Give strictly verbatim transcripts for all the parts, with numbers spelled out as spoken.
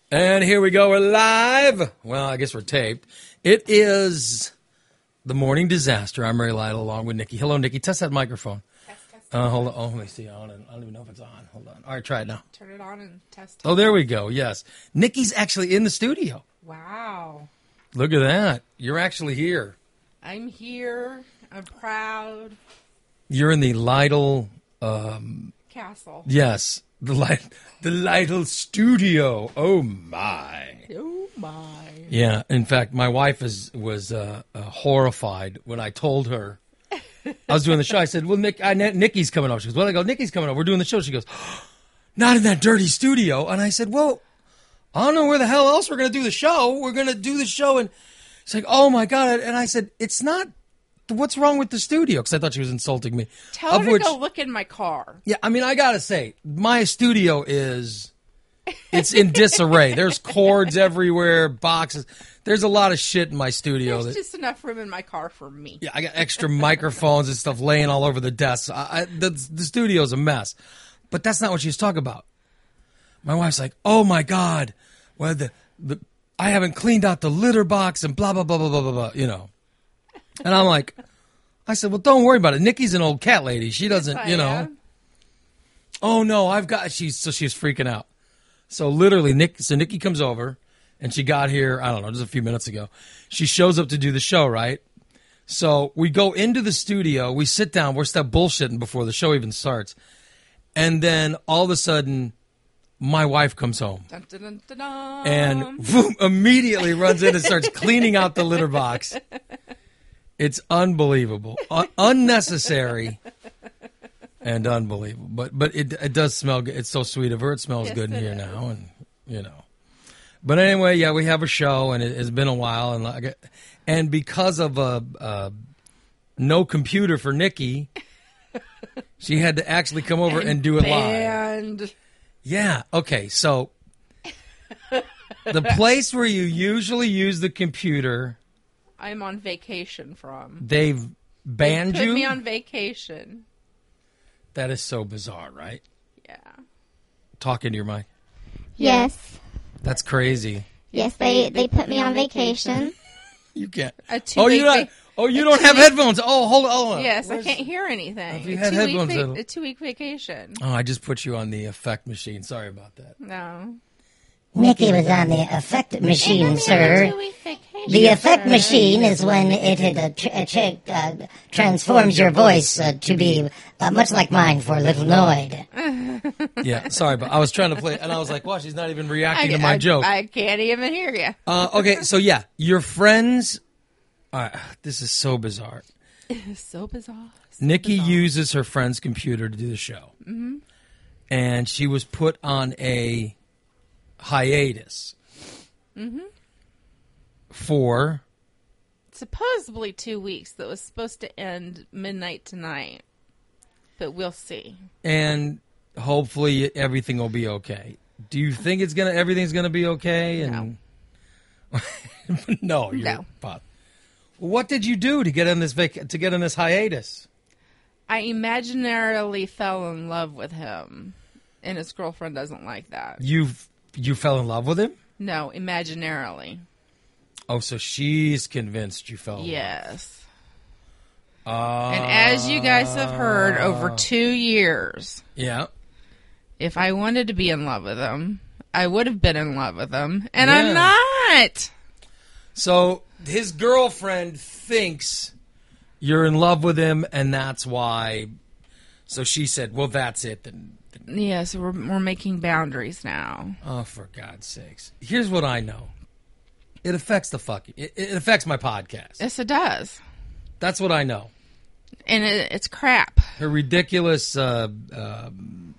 And here we go. We're live. Well, I guess we're taped. It is the Morning Disaster. I'm Ray Lytle along with Nikki. Hello, Nikki. Test that microphone. Test, test. Uh, hold on. Oh, let me see. I don't, I don't even know if it's on. Hold on. All right, try it now. Turn it on and test. Oh, there we go. Yes. Nikki's actually in the studio. Wow. Look at that. You're actually here. I'm here. I'm proud. You're in the Lytle... Um, Castle. yes. The, Lytle, the Lytle studio. Oh, my. Oh, my. Yeah. In fact, my wife is, was uh, uh, horrified when I told her I was doing the show. I said, well, Nick, I, Nikki's coming over. She goes, well, I go, Nikki's coming over. We're doing the show. She goes, not in that dirty studio. And I said, well, I don't know where the hell else we're going to do the show. We're going to do the show. And she's like, oh, my God. And I said, it's not. What's wrong with the studio? Because I thought she was insulting me. Tell of her which, to go look in my car. Yeah, I mean, I got to say, my studio is, it's in disarray. There's cords everywhere, boxes. There's a lot of shit in my studio. There's that, just enough room in my car for me. Yeah, I got extra microphones and stuff laying all over the desk. I, I, the, the studio's a mess. But that's not what she was talking about. My wife's like, oh, my God. Well, the, the I haven't cleaned out the litter box and blah, blah, blah, blah, blah, blah, blah, you know. And I'm like, I said, well, don't worry about it. Nikki's an old cat lady. She doesn't, Yes, you know. am. Oh, no, I've got, she's, so she's freaking out. So literally, Nick, so Nikki comes over, and she got here, I don't know, just a few minutes ago. She shows up to do the show, right? So we go into the studio, we sit down, we're still bullshitting before the show even starts. And then all of a sudden, my wife comes home. Dun, dun, dun, dun, dun. And boom, immediately runs in and starts cleaning out the litter box. It's unbelievable, Un- unnecessary, and unbelievable. But but it it does smell good. It's so sweet of her. It smells Yes, good in it here is. now, and you know. But anyway, yeah, we have a show, and it, it's been a while, and like, and because of a, a no computer for Nikki, she had to actually come over and, and do it live. And Yeah. Okay. So the place where you usually use the computer, I'm on vacation from. they've banned They put you. me on vacation. That is so bizarre, right? Yeah. Talk into your mic. Yes. That's crazy. Yes, they, they put me on vacation. You can't. A two Oh, you week don't. va- Oh, you a don't two have week- headphones. Oh, hold on. Hold on. Yes, Where's- I can't hear anything. If you A had two-week headphones, va- it'll- a two-week vacation. Oh, I just put you on the effect machine. Sorry about that. No. Nikki was on the effect machine, A sir. two-week vacation, The effect sir. machine is when it, it uh, tr- uh, tr- uh, transforms your voice uh, to be uh, much like mine for Little Noid. Yeah, sorry, but I was trying to play, and I was like, "Wow, she's not even reacting I, to my I- joke." I can't even hear you. Uh, okay, so yeah, your friends. All right, this is so bizarre. It's so bizarre. So Nikki bizarre. uses her friend's computer to do the show, mm-hmm. and she was put on a hiatus Mm-hmm. for. supposedly two weeks that was supposed to end midnight tonight, but we'll see. And hopefully everything will be okay. Do you think it's gonna everything's gonna be okay? And no, you're No. Well, what did you do to get in this vac- to get in this hiatus? I imaginarily fell in love with him, and his girlfriend doesn't like that. You you fell in love with him? No, imaginarily. Oh, so she's convinced you fell in Yes. love. And as you guys have heard, over Ah. two years, Yeah. if I wanted to be in love with him, I would have been in love with him, and Yeah. I'm not. So his girlfriend thinks you're in love with him, and that's why. So she said, "Well, that's it." Then, Yes, we're we're making boundaries now. oh, for God's sakes! Here's what I know. It affects the fucking. It, it affects my podcast. Yes, it does, That's what I know. and it, it's crap. Her ridiculous, uh, uh,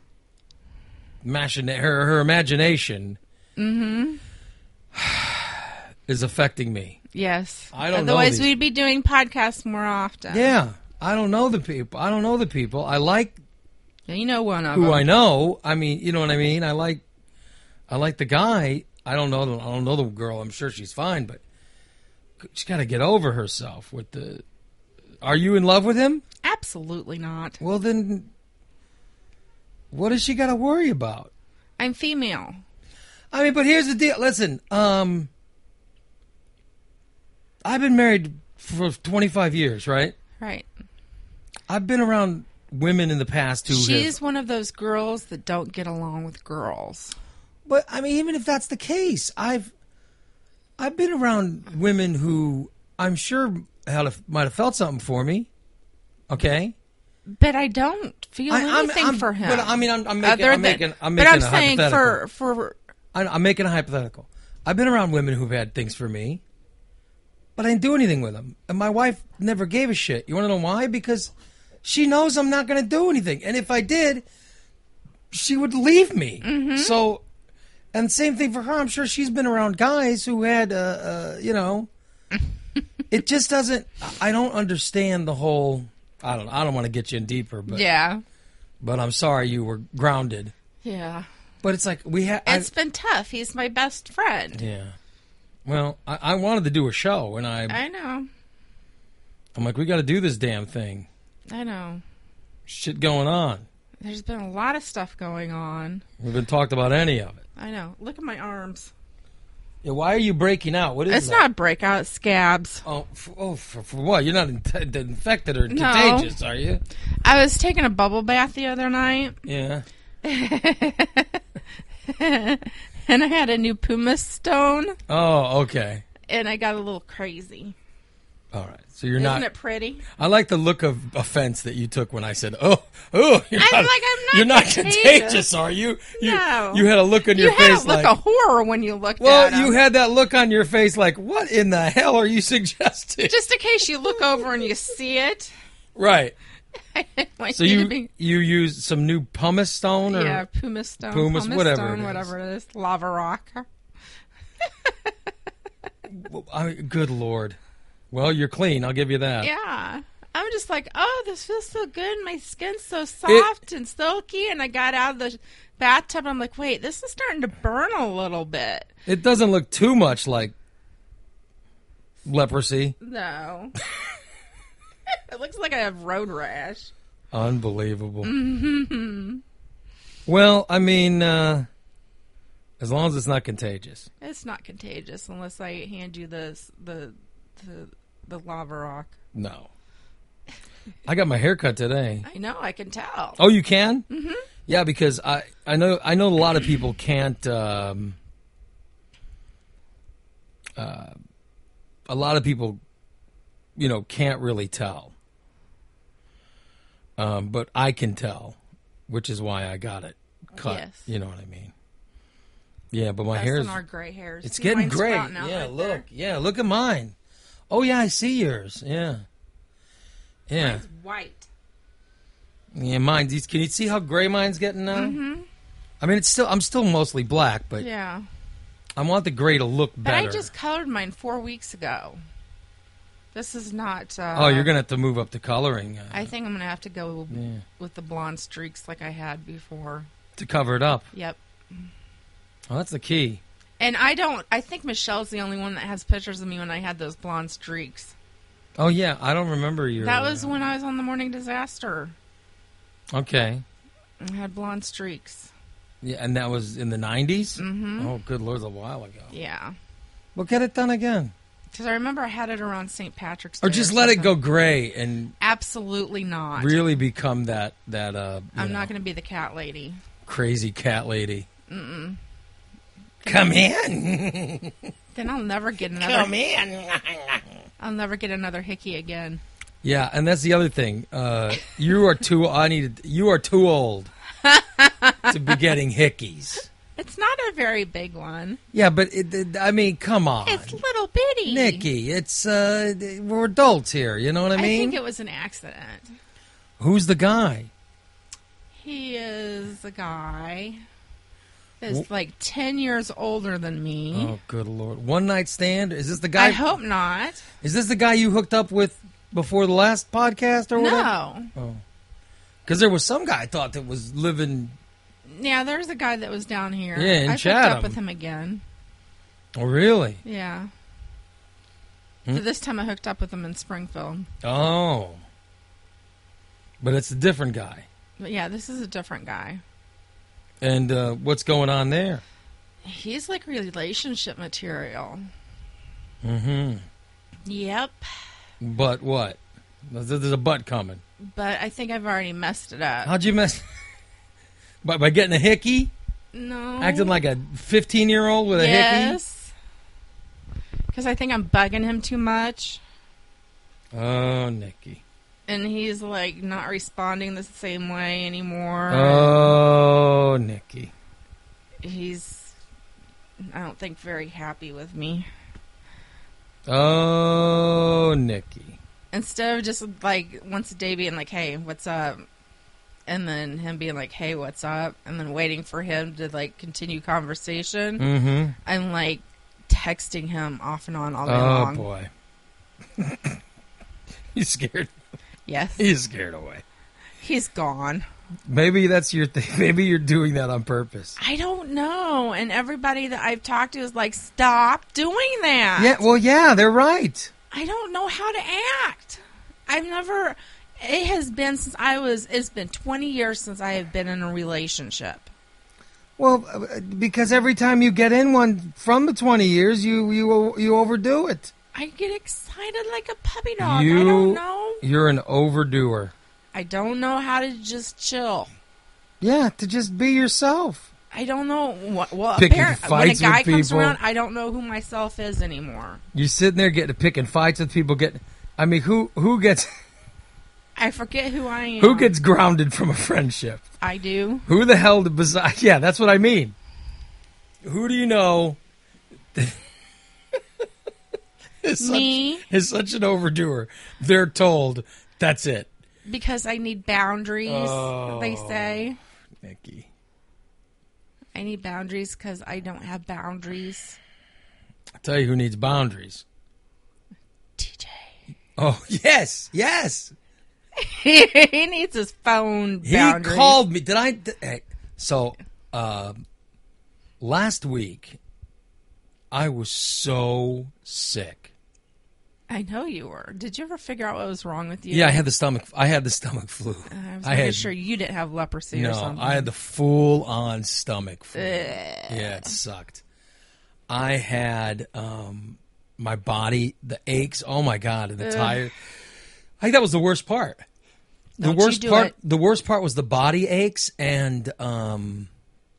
machina- her her imagination, is affecting me. Yes. I don't know Otherwise, these- we'd be doing podcasts more often. Yeah, I don't know the people. I don't know the people. I like You know one of who them. I know. I mean, you know what I mean. I like, I like the guy. I don't know. The, I don't know the girl. I'm sure she's fine, but she's got to get over herself with the. Are you in love with him? Absolutely not. Well, then, what does she got to worry about? I'm female. I mean, but here's the deal. Listen, um, I've been married for twenty-five years, right? Right. I've been around women in the past who She's have, one of those girls that don't get along with girls. but I mean, even if that's the case, I've I've been around women who I'm sure hell might have felt something for me. Okay, But I don't feel I- I'm- anything I'm- for him. but I mean, I'm- I'm making- Other I'm making- I'm but making I'm a saying for hypothetical. for I, I'm making a hypothetical. I've been around women who've had things for me, but I didn't do anything with them. And my wife never gave a shit. You want to know why? Because she knows I'm not going to do anything. And if I did, she would leave me. Mm-hmm. So, and same thing for her. I'm sure she's been around guys who had, uh, uh, you know, it just doesn't. I don't understand the whole. I don't. I don't want to get you in deeper, but yeah, but I'm sorry you were grounded. yeah. But it's like we have. It's been tough. He's my best friend. Yeah. Well, I, I wanted to do a show, and I, I know. I'm like, we got to do this damn thing. I know. Shit going on. There's been a lot of stuff going on. We haven't talked about any of it. I know. Look at my arms. Yeah, why are you breaking out? What is It's that? not breakout, it's scabs. Oh, for, oh, for, for what? You're not in- infected or No. contagious, are you? I was taking a bubble bath the other night, Yeah. and I had a new pumice stone, Oh, okay. and I got a little crazy. All right. So you're Isn't not. it pretty? I like the look of offense that you took when I said, "Oh, oh." You're I'm not, like, I'm not You're not contagious. contagious, are you? You, No. you had a look on You your had face a look like. of horror when you looked Well, at him. you had that look on your face like, what in the hell are you suggesting? Just in case you look over and you see it. Right. I want So you, you to be, you used some new pumice stone or yeah, pumice stone, pumice, whatever stone, it is. whatever it is, lava rock. I mean, good Lord. Well, you're clean. I'll give you that. Yeah. I'm just like, oh, this feels so good. My skin's so soft and silky. And I got out of the bathtub. And I'm like, wait, this is starting to burn a little bit. It doesn't look too much like leprosy. No. It looks like I have road rash. Unbelievable. Mm-hmm. Well, I mean, uh, as long as it's not contagious. It's not contagious unless I hand you this, the, the, the lava rock. No. I got my hair cut today. I know, I can tell. Oh, you can? Mm-hmm. Yeah, because I, I know I know a lot of people can't. Um, uh, a lot of people, you know, can't really tell. Um, but I can tell, which is why I got it cut. Yes. You know what I mean? Yeah, but my That's hair's in our gray hairs. it's See, getting mine's gray. sprouting out Yeah, right look. there. Yeah, look at mine. Oh yeah, I see yours. Yeah. Yeah. Mine's white. Yeah, mine. These, can you see how gray mine's getting now? Mm-hmm. I mean, it's still. I'm still mostly black, but Yeah. I want the gray to look But better. I just colored mine four weeks ago. This is not. Uh, oh, you're gonna have to move up the coloring uh, I think I'm gonna have to go Yeah. with the blonde streaks like I had before. to cover it up. Yep. Oh, that's the key. And I don't. I think Michelle's the only one that has pictures of me when I had those blonde streaks. Oh yeah, I don't remember your. That was uh, when I was on the Morning Disaster. okay. I had blonde streaks. Yeah, and that was in the nineties. Mm-hmm. Oh, good lord, a while ago. Yeah. Well, get it done again, Because I remember I had it around Saint Patrick's Day. or just let it something. go gray and Absolutely not. really become that that uh. you I'm know, not going to be the cat lady. crazy cat lady. Mm-mm. Come in. Then I'll never get another. Come in. I'll never get another hickey again. Yeah, and that's the other thing. Uh, you are too. I need. You are too old to be getting hickeys. It's not a very big one. Yeah, but it, it, I mean, come on, It's little bitty. Nikki. It's uh, we're adults here. You know what I I mean? think it was an accident. Who's the guy? He is a guy that's like ten years older than me. Oh, good lord! One night stand? Is this the guy? I hope not. Is this the guy you hooked up with before the last podcast or whatever? No. Oh, because there was some guy I thought that was living. Yeah, there's a guy that was down here. Yeah, in I hooked Chatham. up with him again. Oh, really? Yeah. Hmm? But this time I hooked up with him in Springfield. Oh, but it's a different guy. But yeah, this is a different guy. And uh, what's going on there? He's like relationship material. Mm-hmm. Yep. But what? There's a but coming. But I think I've already messed it up. How'd you mess? by, by getting a hickey? No. Acting like a fifteen-year-old with a hickey? Yes. Because I think I'm bugging him too much. Oh, Nikki. And he's, like, not responding the same way anymore. Oh, Nikki. He's, I don't think, very happy with me. Oh, Nikki. Instead of just, like, once a day being like, hey, what's up? And then him being like, hey, what's up? And then waiting for him to, like, continue conversation. Mm-hmm. I'm, like, texting him off and on all day oh, long. Oh, boy. He's scared. Yes. He's scared away. He's gone. Maybe that's your thing. Maybe you're doing that on purpose. I don't know. And everybody that I've talked to is like, stop doing that. Yeah, well, yeah, they're right. I don't know how to act. I've never, it has been since I was, it's been twenty years since I have been in a relationship. Well, because every time you get in one from the twenty years, you you you overdo it. I get excited like a puppy dog. You, I don't know. You're an overdoer. I don't know how to just chill. Yeah, to just be yourself. I don't know what. Well, Picking apparently, when a fights guy with comes people. around, I don't know who myself is anymore. You're sitting there getting picking fights with people. Getting, I mean, who who gets I forget who I am. who gets grounded from a friendship? I do. Who the hell? Besides, yeah, that's what I mean. Who do you know? is Me. Such, is such an overdoer. They're told that's it. Because I need boundaries, Oh. they say. Nikki. I need boundaries because I don't have boundaries. I'll tell you who needs boundaries. T J. Oh, yes, yes. He needs his phone He boundaries. called me. Did I? Did, hey, so, uh, last week, I was so sick. I know you were. Did you ever figure out what was wrong with you? Yeah, I had the stomach. I had the stomach flu. I was I making had, sure you didn't have leprosy no, or something. I had the full-on stomach flu. Ugh. Yeah, it sucked. I had um, my body, the aches. Oh my god, and the Ugh. tired. I think that was the worst part. The Don't you worst do part. it. The worst part was the body aches and um,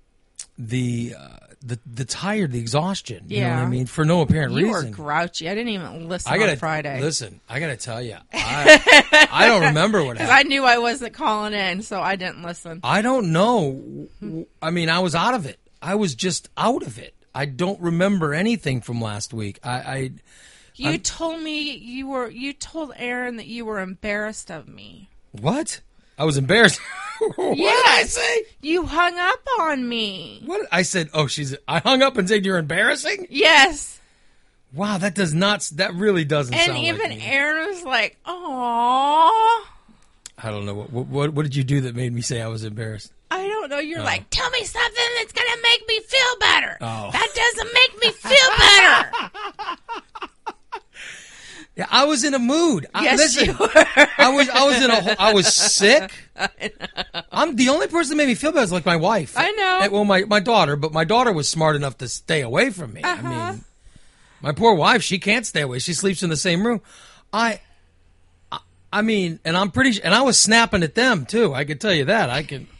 the uh, the the tired, the exhaustion. You know what I Yeah. mean? For no apparent You reason. were grouchy. I didn't even listen I gotta on Friday. listen. I gotta tell you, I, I don't remember what Because happened. I knew I wasn't calling in, so I didn't listen. I don't know. I mean, I was out of it. I was just out of it. I don't remember anything from last week. I, I You I'm- told me you were. You told Aaron that you were embarrassed of me. what? I was embarrassed. What did I say? You hung up on me. What I said? Oh, she's. I hung up and said you're embarrassing. Yes. Wow, that does not. That really doesn't And sound even like me. Aaron was like, "Aww." I don't know what, what what what did you do that made me say I was embarrassed? I don't know. You're Oh. like, "Tell me something that's gonna make me feel better." Oh. That doesn't make me feel better. Yeah, I was in a mood. I, Yes, listen, you were. I was I was in a I was sick. I'm the only person that made me feel better is like my wife. I know. And- well, my my daughter, but my daughter was smart enough to stay away from me. Uh-huh. I mean, my poor wife, she can't stay away. She sleeps in the same room. I, I, I mean, and I'm pretty, and I was snapping at them too. I can tell you that. I can.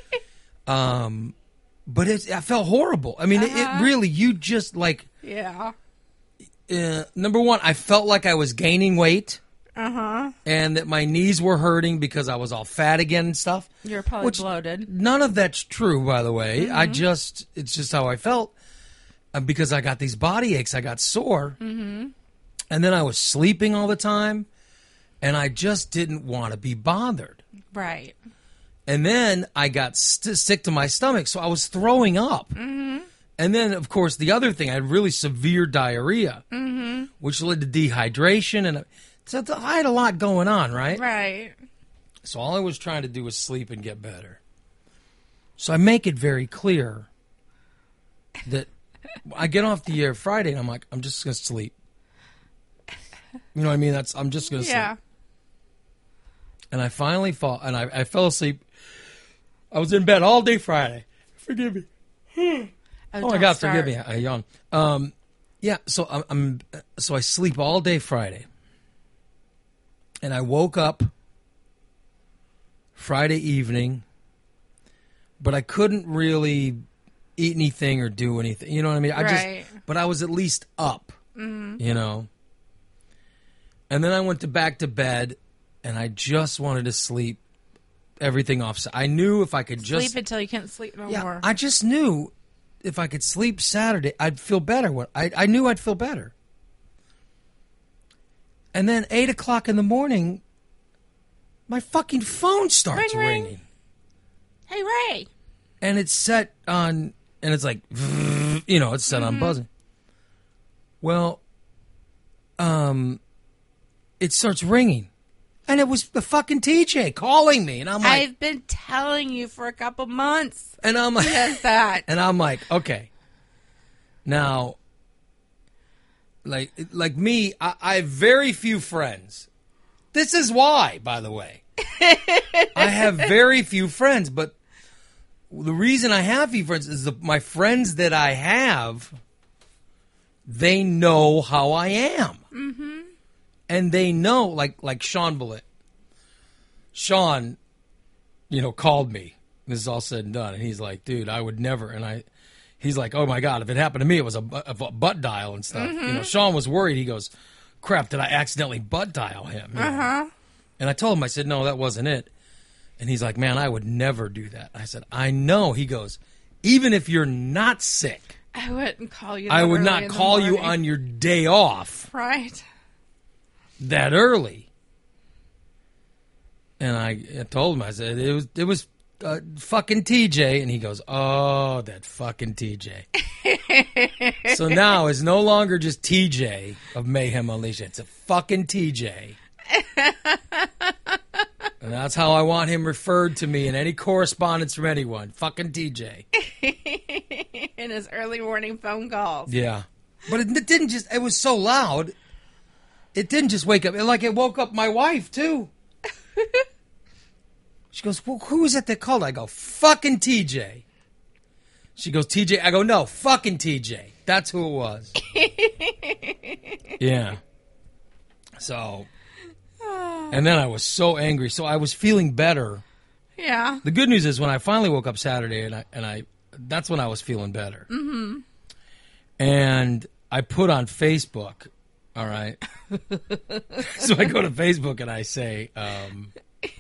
um, but it, I felt horrible. I mean, it, Uh-huh. it really. You just like Yeah. uh, number one. I felt like I was gaining weight. Uh huh. And that my knees were hurting because I was all fat again and stuff. You're probably Which- bloated. None of that's true, by the way. I just, it's just how I felt. Uh, because I got these body aches. I got sore. Mm-hmm. And then I was sleeping all the time. And I just didn't want to be bothered. Right. And then I got st- sick to my stomach. So I was throwing up. Mm-hmm. And then, of course, the other thing, I had really severe diarrhea. Mm-hmm. Which led to dehydration. And so I had a lot going on, right? Right. So all I was trying to do was sleep and get better. So I make it very clear that I get off the air Friday and I'm like, I'm just going to sleep. You know what I mean? That's I'm just going to Yeah. sleep. And I finally fall, and I, I fell asleep. I was in bed all day Friday. Forgive me. Oh, don't my God, start. forgive me. I yawn. Um, yeah, so I'm, I'm so I sleep all day Friday. And I woke up Friday evening, but I couldn't really eat anything or do anything. You know what I mean? I Right. just but I was at least up. Mm-hmm. You know. And then I went to back to bed and I just wanted to sleep everything off. I knew if I could just Sleep until you can't sleep no Yeah, more. I just knew if I could sleep Saturday, I'd feel better. What I, I knew I'd feel better. And then eight o'clock in the morning, my fucking phone starts Ring, ring. ringing, Hey, Ray. and it's set on, and it's like, you know, it's set Mm-hmm. on buzzing. Well, um, it starts ringing, and it was the fucking T J calling me, and I'm like, I've been telling you for a couple months. and I'm like, Yes, that. And I'm like, okay. Now, like like me, I, I have very few friends. This is why, by the way. I have very few friends, but the reason I have few friends is the, my friends that I have, they know how I am. Mm-hmm. And they know, like like Sean Bullitt. Sean, you know, called me. This is all said and done, and he's like, "Dude, I would never." And I, he's like, "Oh my God, if it happened to me, it was a, bu- a butt dial and stuff." Mm-hmm. You know, Sean was worried. He goes, "Crap, did I accidentally butt dial him?" You know? Uh-huh. And I told him, I said, "No, that wasn't it." And he's like, "Man, I would never do that." I said, "I know." He goes, "Even if you're not sick, I wouldn't call you. I that would early not in the call you morning. on your day off Right. that early." And I, I told him, I said, it was it was uh, fucking T J. And he goes, "Oh, that fucking T J." So now it's no longer just T J of Mayhem Unleashed. It's a fucking T J. And that's how I want him referred to me in any correspondence from anyone. Fucking T J. In his early morning phone calls. Yeah. But it, it didn't just, it was so loud. It didn't just wake up. It, like it woke up my wife, too. She goes, "Well, who was it that called?" I go, "Fucking T J." She goes, "T J." I go, "No, fucking T J." That's who it was. Yeah. So, and then I was so angry. So I was feeling better. Yeah. The good news is when I finally woke up Saturday, and I, and I, that's when I was feeling better. Mm-hmm. And I put on Facebook, all right? So I go to Facebook and I say, um,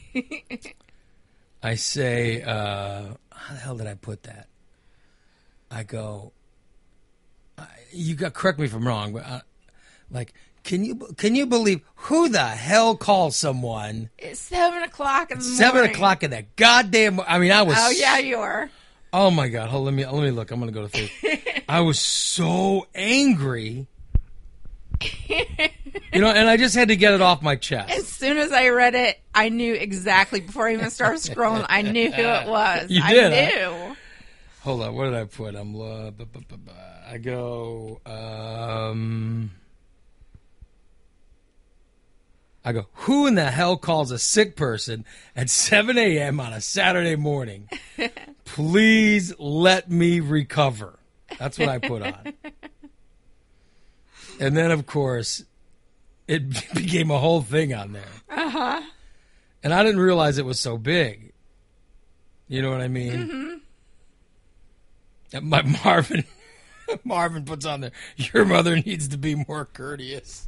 I say, uh, how the hell did I put that? I go, I, you got correct me if I'm wrong, but uh, like, can you can you believe who the hell calls someone It's seven o'clock in the seven morning. o'clock in that goddamn? I mean, I was. Oh yeah, you are. Oh my God! Hold. Let me let me look. I'm gonna go to Facebook. I was so angry. You know, and I just had to get it off my chest. As soon as I read it, I knew exactly. Before I even started scrolling, I knew who it was. You I did, knew. Hold on, what did I put? I'm. Uh, bu- bu- bu- bu- I go. Um, I go. Who in the hell calls a sick person at seven a.m. on a Saturday morning? Please let me recover. That's what I put on. And then, of course, it became a whole thing on there. Uh huh. And I didn't realize it was so big. You know what I mean? Mm-hmm. And my Marvin, Marvin puts on there, "Your mother needs to be more courteous."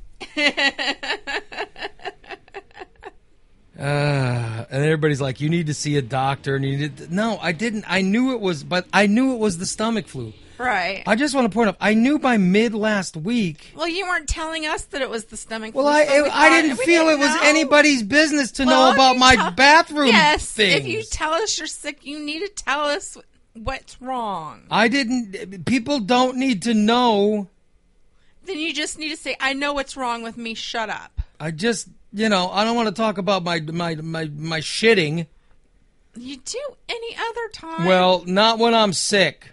Uh, and everybody's like, "You need to see a doctor." And you need to... No, I didn't. I knew it was, but I knew it was the stomach flu. Right. I just want to point out, I knew by mid last week. Well, you weren't telling us that it was the stomach. Well, flu, I so we it, I thought- didn't we feel didn't it was know. anybody's business to Well, know if about you my tell- bathroom Yes, things. if you tell us you're sick, you need to tell us what's wrong. I didn't. People don't need to know. Then you just need to say, "I know what's wrong with me. Shut up." I just, you know, I don't want to talk about my my my, my shitting. You do any other time. Well, not when I'm sick.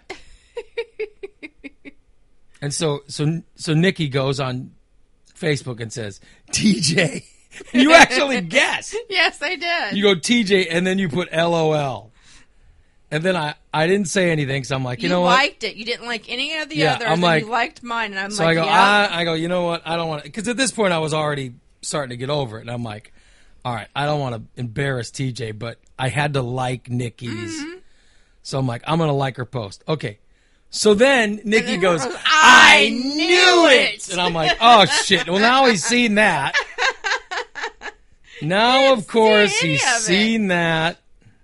And so, so, so Nikki goes on Facebook and says, "T J." You actually guessed. yes, I did. You go T J, and then you put L O L. And then I, I didn't say anything, so I'm like, you, You, know what? liked it. You didn't like any of the Yeah, others. I'm and like- you liked mine, and I'm So like, I go, yeah. I, I go, you know what? I don't want to, because at this point I was already starting to get over it, and I'm like, all right, I don't want to embarrass T J, but I had to like Nikki's, Mm-hmm. so I'm like, I'm gonna like her post. Okay, so then Nikki then goes, her goes, I "I knew knew it, it." and I'm like, oh shit. Well, now he's seen that. Now, of see course, any he's of it. seen that.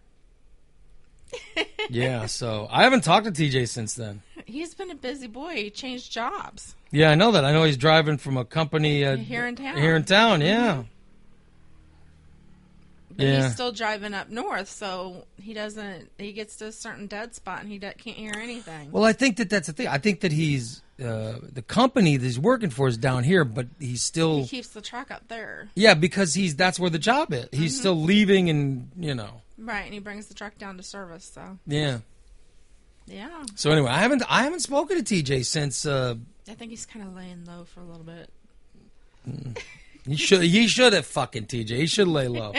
Yeah, so I haven't talked to T J since then. He's been a busy boy. He changed jobs. Yeah, I know that. I know he's driving from a company uh, Here in town. Here in town, yeah. But Yeah. he's still driving up north, so he doesn't. He gets to a certain dead spot, and he do, can't hear anything. Well, I think that that's the thing. I think that he's uh, the company that he's working for is down here, but he's still He keeps the truck up there, yeah because he's that's where the job is. He's Mm-hmm. still leaving, and you know right? And he brings the truck down to service. So yeah. yeah, So anyway, I haven't I haven't spoken to T J since uh, I think he's kind of laying low for a little bit. he should he should have fucking T J. He should lay low.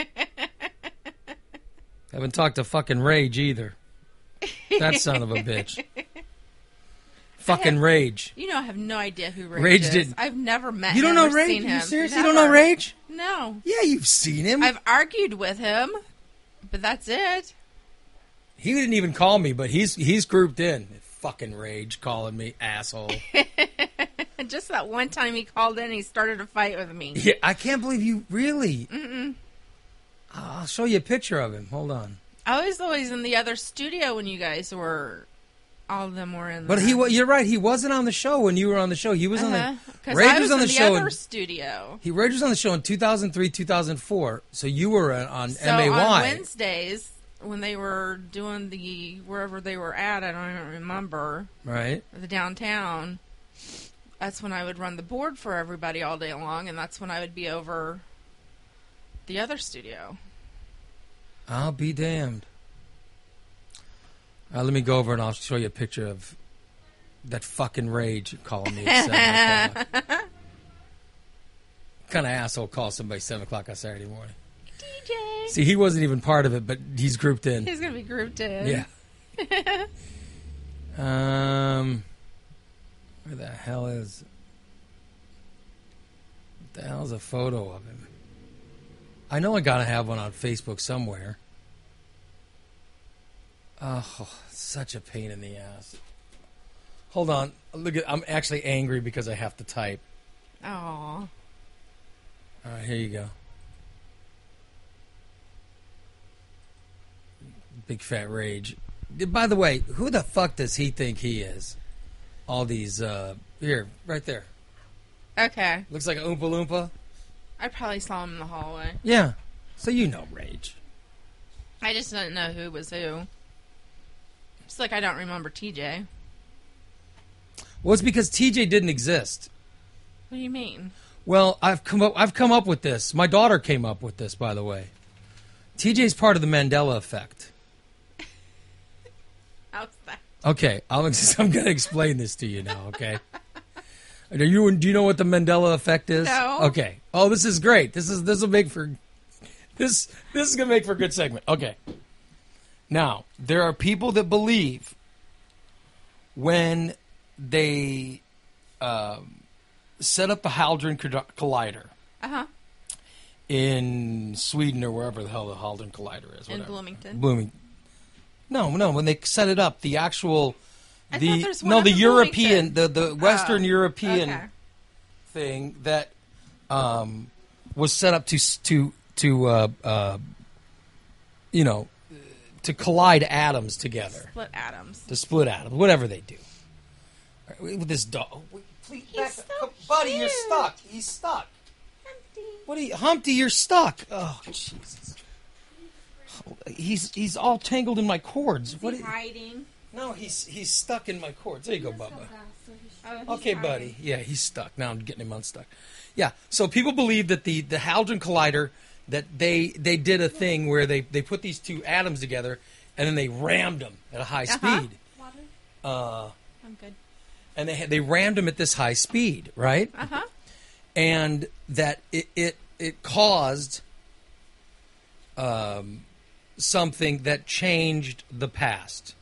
Haven't talked to fucking Rage either. That son of a bitch. Fucking Rage. You know, I have no idea who Rage, Rage is. didn't- I've never met You don't him know or Rage? seen You him. seriously Never. don't know Rage? No. Yeah, you've seen him. I've argued with him, but that's it. He didn't even call me, but he's he's grouped in. Fucking Rage calling me asshole. Just that one time he called in, he started a fight with me. Yeah, I can't believe you really. Mm-mm. I'll show you a picture of him. Hold on. I was always in the other studio when you guys were, all of them were in. But there. he, wa- you're right. He wasn't on the show when you were on the show. He was Uh-huh. on the. 'Cause Rage I was was on in the the show. other In, studio. he Rage was on the show in two thousand three, two thousand four. So you were uh, on So M A Y. on Wednesdays when they were doing the wherever they were at, I don't even remember Right. the downtown. That's when I would run the board for everybody all day long, and that's when I would be over the other studio. I'll be damned. All right, let me go over and I'll show you a picture of that fucking Rage calling me at seven o'clock. What kind of asshole calls somebody at seven o'clock on Saturday morning? D J. See, he wasn't even part of it, but he's grouped in. He's gonna be grouped in. Yeah. um, where the hell is? What the hell is a photo of him? I know I gotta have one on Facebook somewhere. Oh, such a pain in the ass. Hold on, look at. I'm actually angry because I have to type. Aw. All right, here you go. Big fat Rage. By the way, who the fuck does he think he is? All these, uh, here, right there. Okay. Looks like a Oompa Loompa. I probably saw him in the hallway. Yeah. So you know Rage. I just didn't know who was who. It's like I don't remember T J. Well, it's because T J didn't exist. What do you mean? Well, I've come up. I've come up with this. My daughter came up with this, by the way. T J's part of the Mandela effect. How's that? Okay, I'm, I'm going to explain this to you now. Okay. Do you do you know what the Mandela effect is? No. Okay. Oh, this is great. This is this will make for this this is going to make for a good segment. Okay. Now, there are people that believe when they um, set up the Hadron Collider Uh huh. in Sweden or wherever the hell the Hadron Collider is. In whatever. Bloomington. Blooming. No, no. When they set it up, the actual I the thought there's one no up the in European Bloomington. the the Western Oh, European okay. thing that um, was set up to s- to to uh, uh, you know to collide atoms together, Split atoms. to split atoms, whatever they do. All right, with this dog, oh, wait, please, back so up. buddy, you're cute. stuck. He's stuck. What are you, Humpty? You're stuck. Oh Jesus. He's he's all tangled in my cords. What? He's Are you, hiding. no, he's he's stuck in my cords. There you go, Bubba. Oh, he's Okay, hiding. buddy. Yeah, he's stuck. Now I'm getting him unstuck. Yeah. So people believe that the, the Hadron Collider, that they they did a thing where they, they put these two atoms together and then they rammed them at a high Uh-huh. speed. Uh, I'm good. and they had, they rammed them at this high speed, right? Uh huh. And that it it, it caused um, something that changed the past.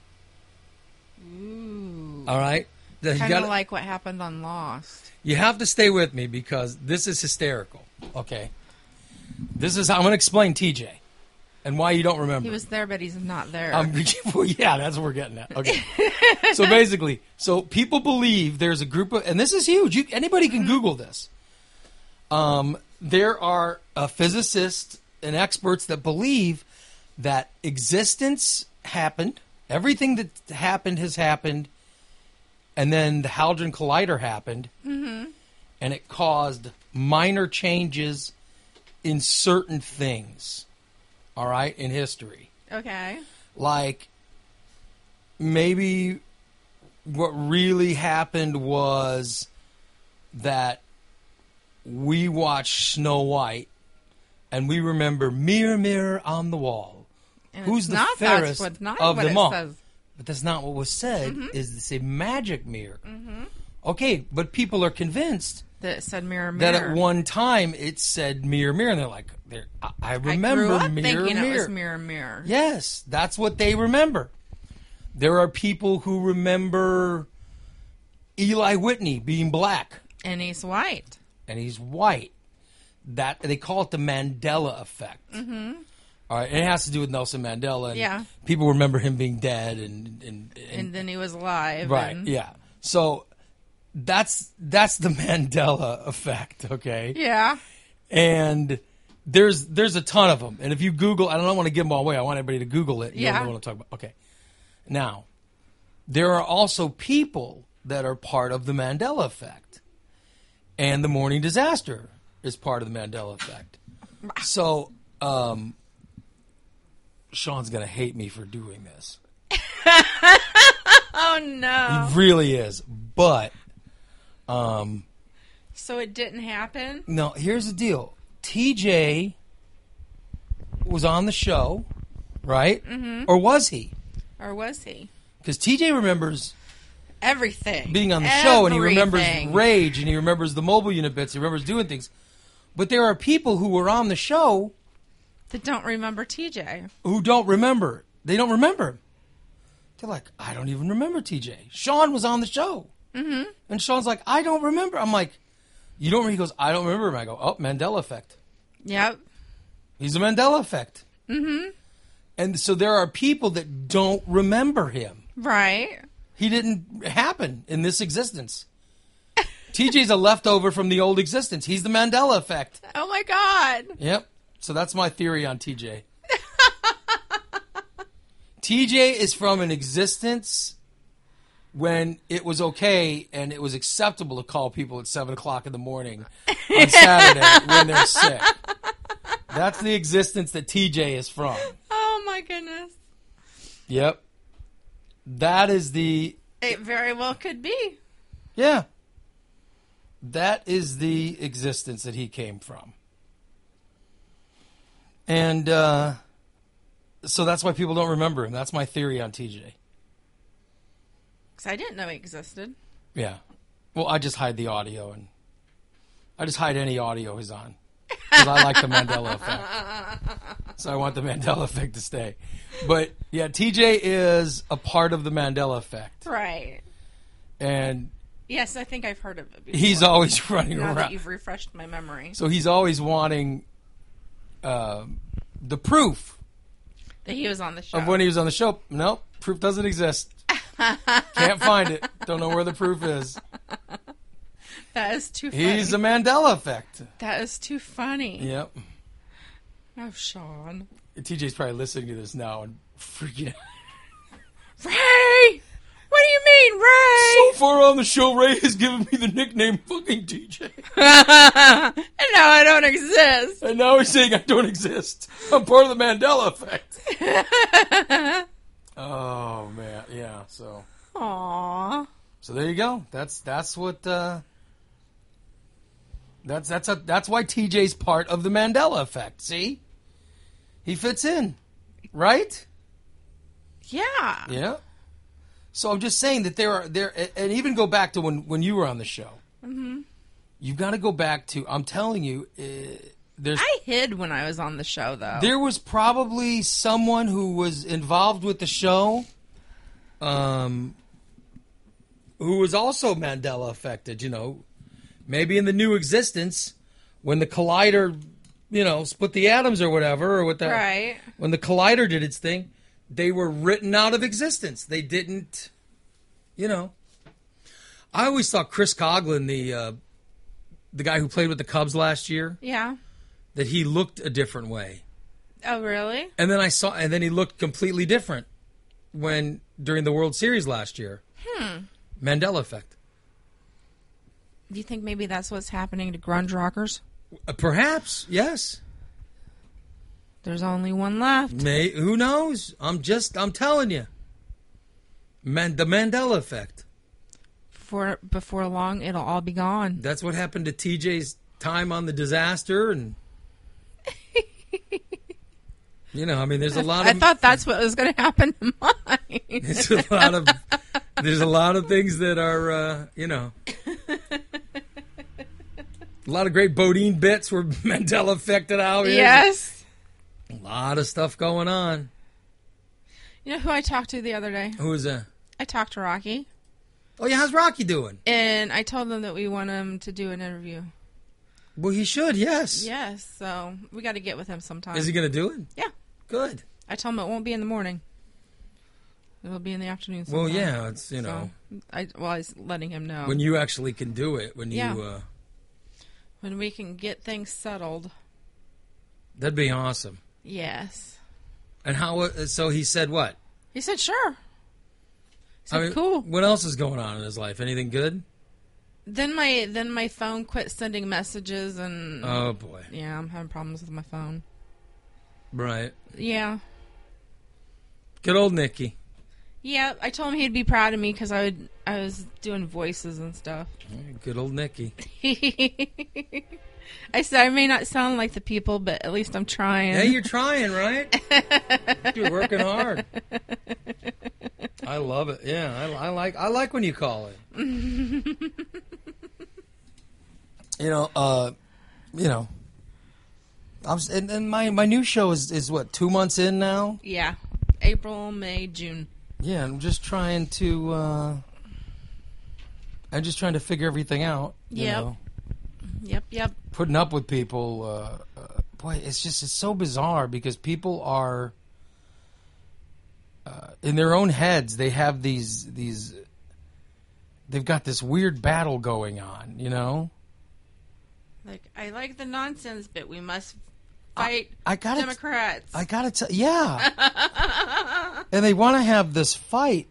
Ooh. All right? That you Kind of gotta- like what happened on Lost. You have to stay with me because this is hysterical. Okay? This is how I'm going to explain T J and why you don't remember. He was there, but he's not there. Um, well, yeah, that's what we're getting at. Okay. So basically, so people believe there's a group of, and this is huge. You, anybody can Google this. Um, there are uh, physicists and experts that believe that existence happened. Everything that happened has happened. And then the Hadron Collider happened. Mm-hmm. And it caused minor changes in certain things. All right, in history. Okay. Like, maybe what really happened was that we watched Snow White and we remember Mirror, Mirror on the Wall. And Who's it's the not, fairest that's what, not of what them it all? says. But that's not what was said, Mm-hmm. is to say magic mirror. Mm-hmm. Okay, but people are convinced That it said mirror, mirror. that at one time it said mirror, mirror, and they're like, they're, I, I remember I grew up mirror, thinking mirror. it was mirror, mirror. Yes, that's what they remember. There are people who remember Eli Whitney being black, And he's white. and he's white. That they call it the Mandela effect. Mm-hmm. All right, and it has to do with Nelson Mandela. And Yeah. people remember him being dead, and and, and, And then he was alive. right, and- yeah. So that's that's the Mandela effect. Okay. Yeah. And there's there's a ton of them. And if you Google, I don't want to give them all away. I want everybody to Google it. You Yeah. don't know what I'm talking about. Okay. Now, there are also people that are part of the Mandela effect. And the morning disaster is part of the Mandela effect. So, um, Sean's going to hate me for doing this. Oh, no. He really is. But, um, So it didn't happen? no, here's the deal. T J was on the show, right? Mm-hmm. Or was he? Or was he? Because T J remembers Everything. being on the show, and he remembers Everything. Rage, and he remembers the mobile unit bits, he remembers doing things. But there are people who were on the show That don't remember T J. who don't remember. They don't remember him. They're like, I don't even remember T J. Sean was on the show. Mm-hmm. And Sean's like, I don't remember. I'm like, you don't remember? He goes, I don't remember him. I go, oh, Mandela effect. Yep. He's a Mandela effect. Mm-hmm. And so there are people that don't remember him. Right. He didn't happen in this existence. T J's a leftover from the old existence. He's the Mandela effect. Oh, my God. Yep. So that's my theory on T J. T J is from an existence when it was okay and it was acceptable to call people at seven o'clock in the morning on Saturday when they're sick. That's the existence that T J is from. Oh, my goodness. Yep. That is the... It very well could be. Yeah. That is the existence that he came from. And uh, so that's why people don't remember him. That's my theory on T J. Because I didn't know he existed. Yeah. Well, I just hide the audio, and I just hide any audio he's on. Because I like the Mandela effect. So I want the Mandela effect to stay. But, yeah, T J is a part of the Mandela effect. Right. And Yes, I think I've heard of it before. he's always running Now that around. you've refreshed my memory. So he's always wanting uh, the proof That he was on the show. of when he was on the show. Nope, proof doesn't exist. Can't find it. Don't know where the proof is. That is too funny. He's the Mandela effect. That is too funny. Yep. Oh, Sean. T J's probably listening to this now and freaking out. Ray! What do you mean, Ray? So far on the show, Ray has given me the nickname fucking T J. And now I don't exist. And now he's saying I don't exist. I'm part of the Mandela effect. Oh, man. Yeah, so... Aww. So there you go. That's that's what uh, that's that's a, that's why T J's part of the Mandela effect. See, he fits in, right? Yeah. Yeah. So I'm just saying that there are there, and even go back to when when you were on the show. Mm-hmm. You've got to go back to. I'm telling you, uh, there's I hid when I was on the show, though. there was probably someone who was involved with the show, um, who was also Mandela affected. You know, maybe in the New Existence, when the Collider, you know, split the atoms or whatever, or what that. Right. When the Collider did its thing, they were written out of existence. They didn't, you know. I always thought Chris Coughlin, the uh, the guy who played with the Cubs last year, Yeah. that he looked a different way. Oh, really? And then I saw, and then he looked completely different when during the World Series last year. Hmm. Mandela effect. Do you think maybe that's what's happening to grunge rockers? Uh, perhaps, yes. There's only one left. May who knows? I'm just, I'm telling you. Man, the Mandela effect. For before long, it'll all be gone. That's what happened to T J's time on the Disaster, and you know, I mean, there's a lot I of. thought that's what was going to happen to mine. There's a lot of. There's a lot of things that are, uh, you know, a lot of great Bodine bits were Mandela affected out here. Yes. A lot of stuff going on. You know who I talked to the other day? Who is that? I talked to Rocky. Oh yeah, how's Rocky doing? And I told them that we want him to do an interview. Well, he should. Yes. Yes, so we got to get with him sometime. Is he going to do it? Yeah. Good. I told him it won't be in the morning. It'll be in the afternoon sometime. Well, yeah, it's you know So, I, well, I was letting him know. when you actually can do it. When Yeah. you, uh, When we can get things settled. that'd be awesome. Yes. And how? Uh, so he said what? He said, sure. He said, I mean, cool. What else is going on in his life? Anything good? Then my then my phone quit sending messages, and Oh boy. yeah, I'm having problems with my phone. Right. Yeah, Good old Nicky. yeah. I told him he'd be proud of me because I would I was doing voices and stuff. Good old Nicky. I said I may not sound like the people, but at least I'm trying. Yeah, you're trying, right? You're working hard. I love it. Yeah, I, I like I like when you call it. you know, uh, you know, I'm s- and, and my my new show is is what two months in now. Yeah, April, May, June. Yeah, I'm just trying to. Uh, I'm just trying to figure everything out. You Yep. know? Yep, yep. Putting up with people, uh, uh, boy, it's just it's so bizarre because people are uh, in their own heads. They have these these. They've got this weird battle going on, you know. Like I like the nonsense, but we must fight I gotta, Democrats. I gotta tell, yeah. And they want to have this fight,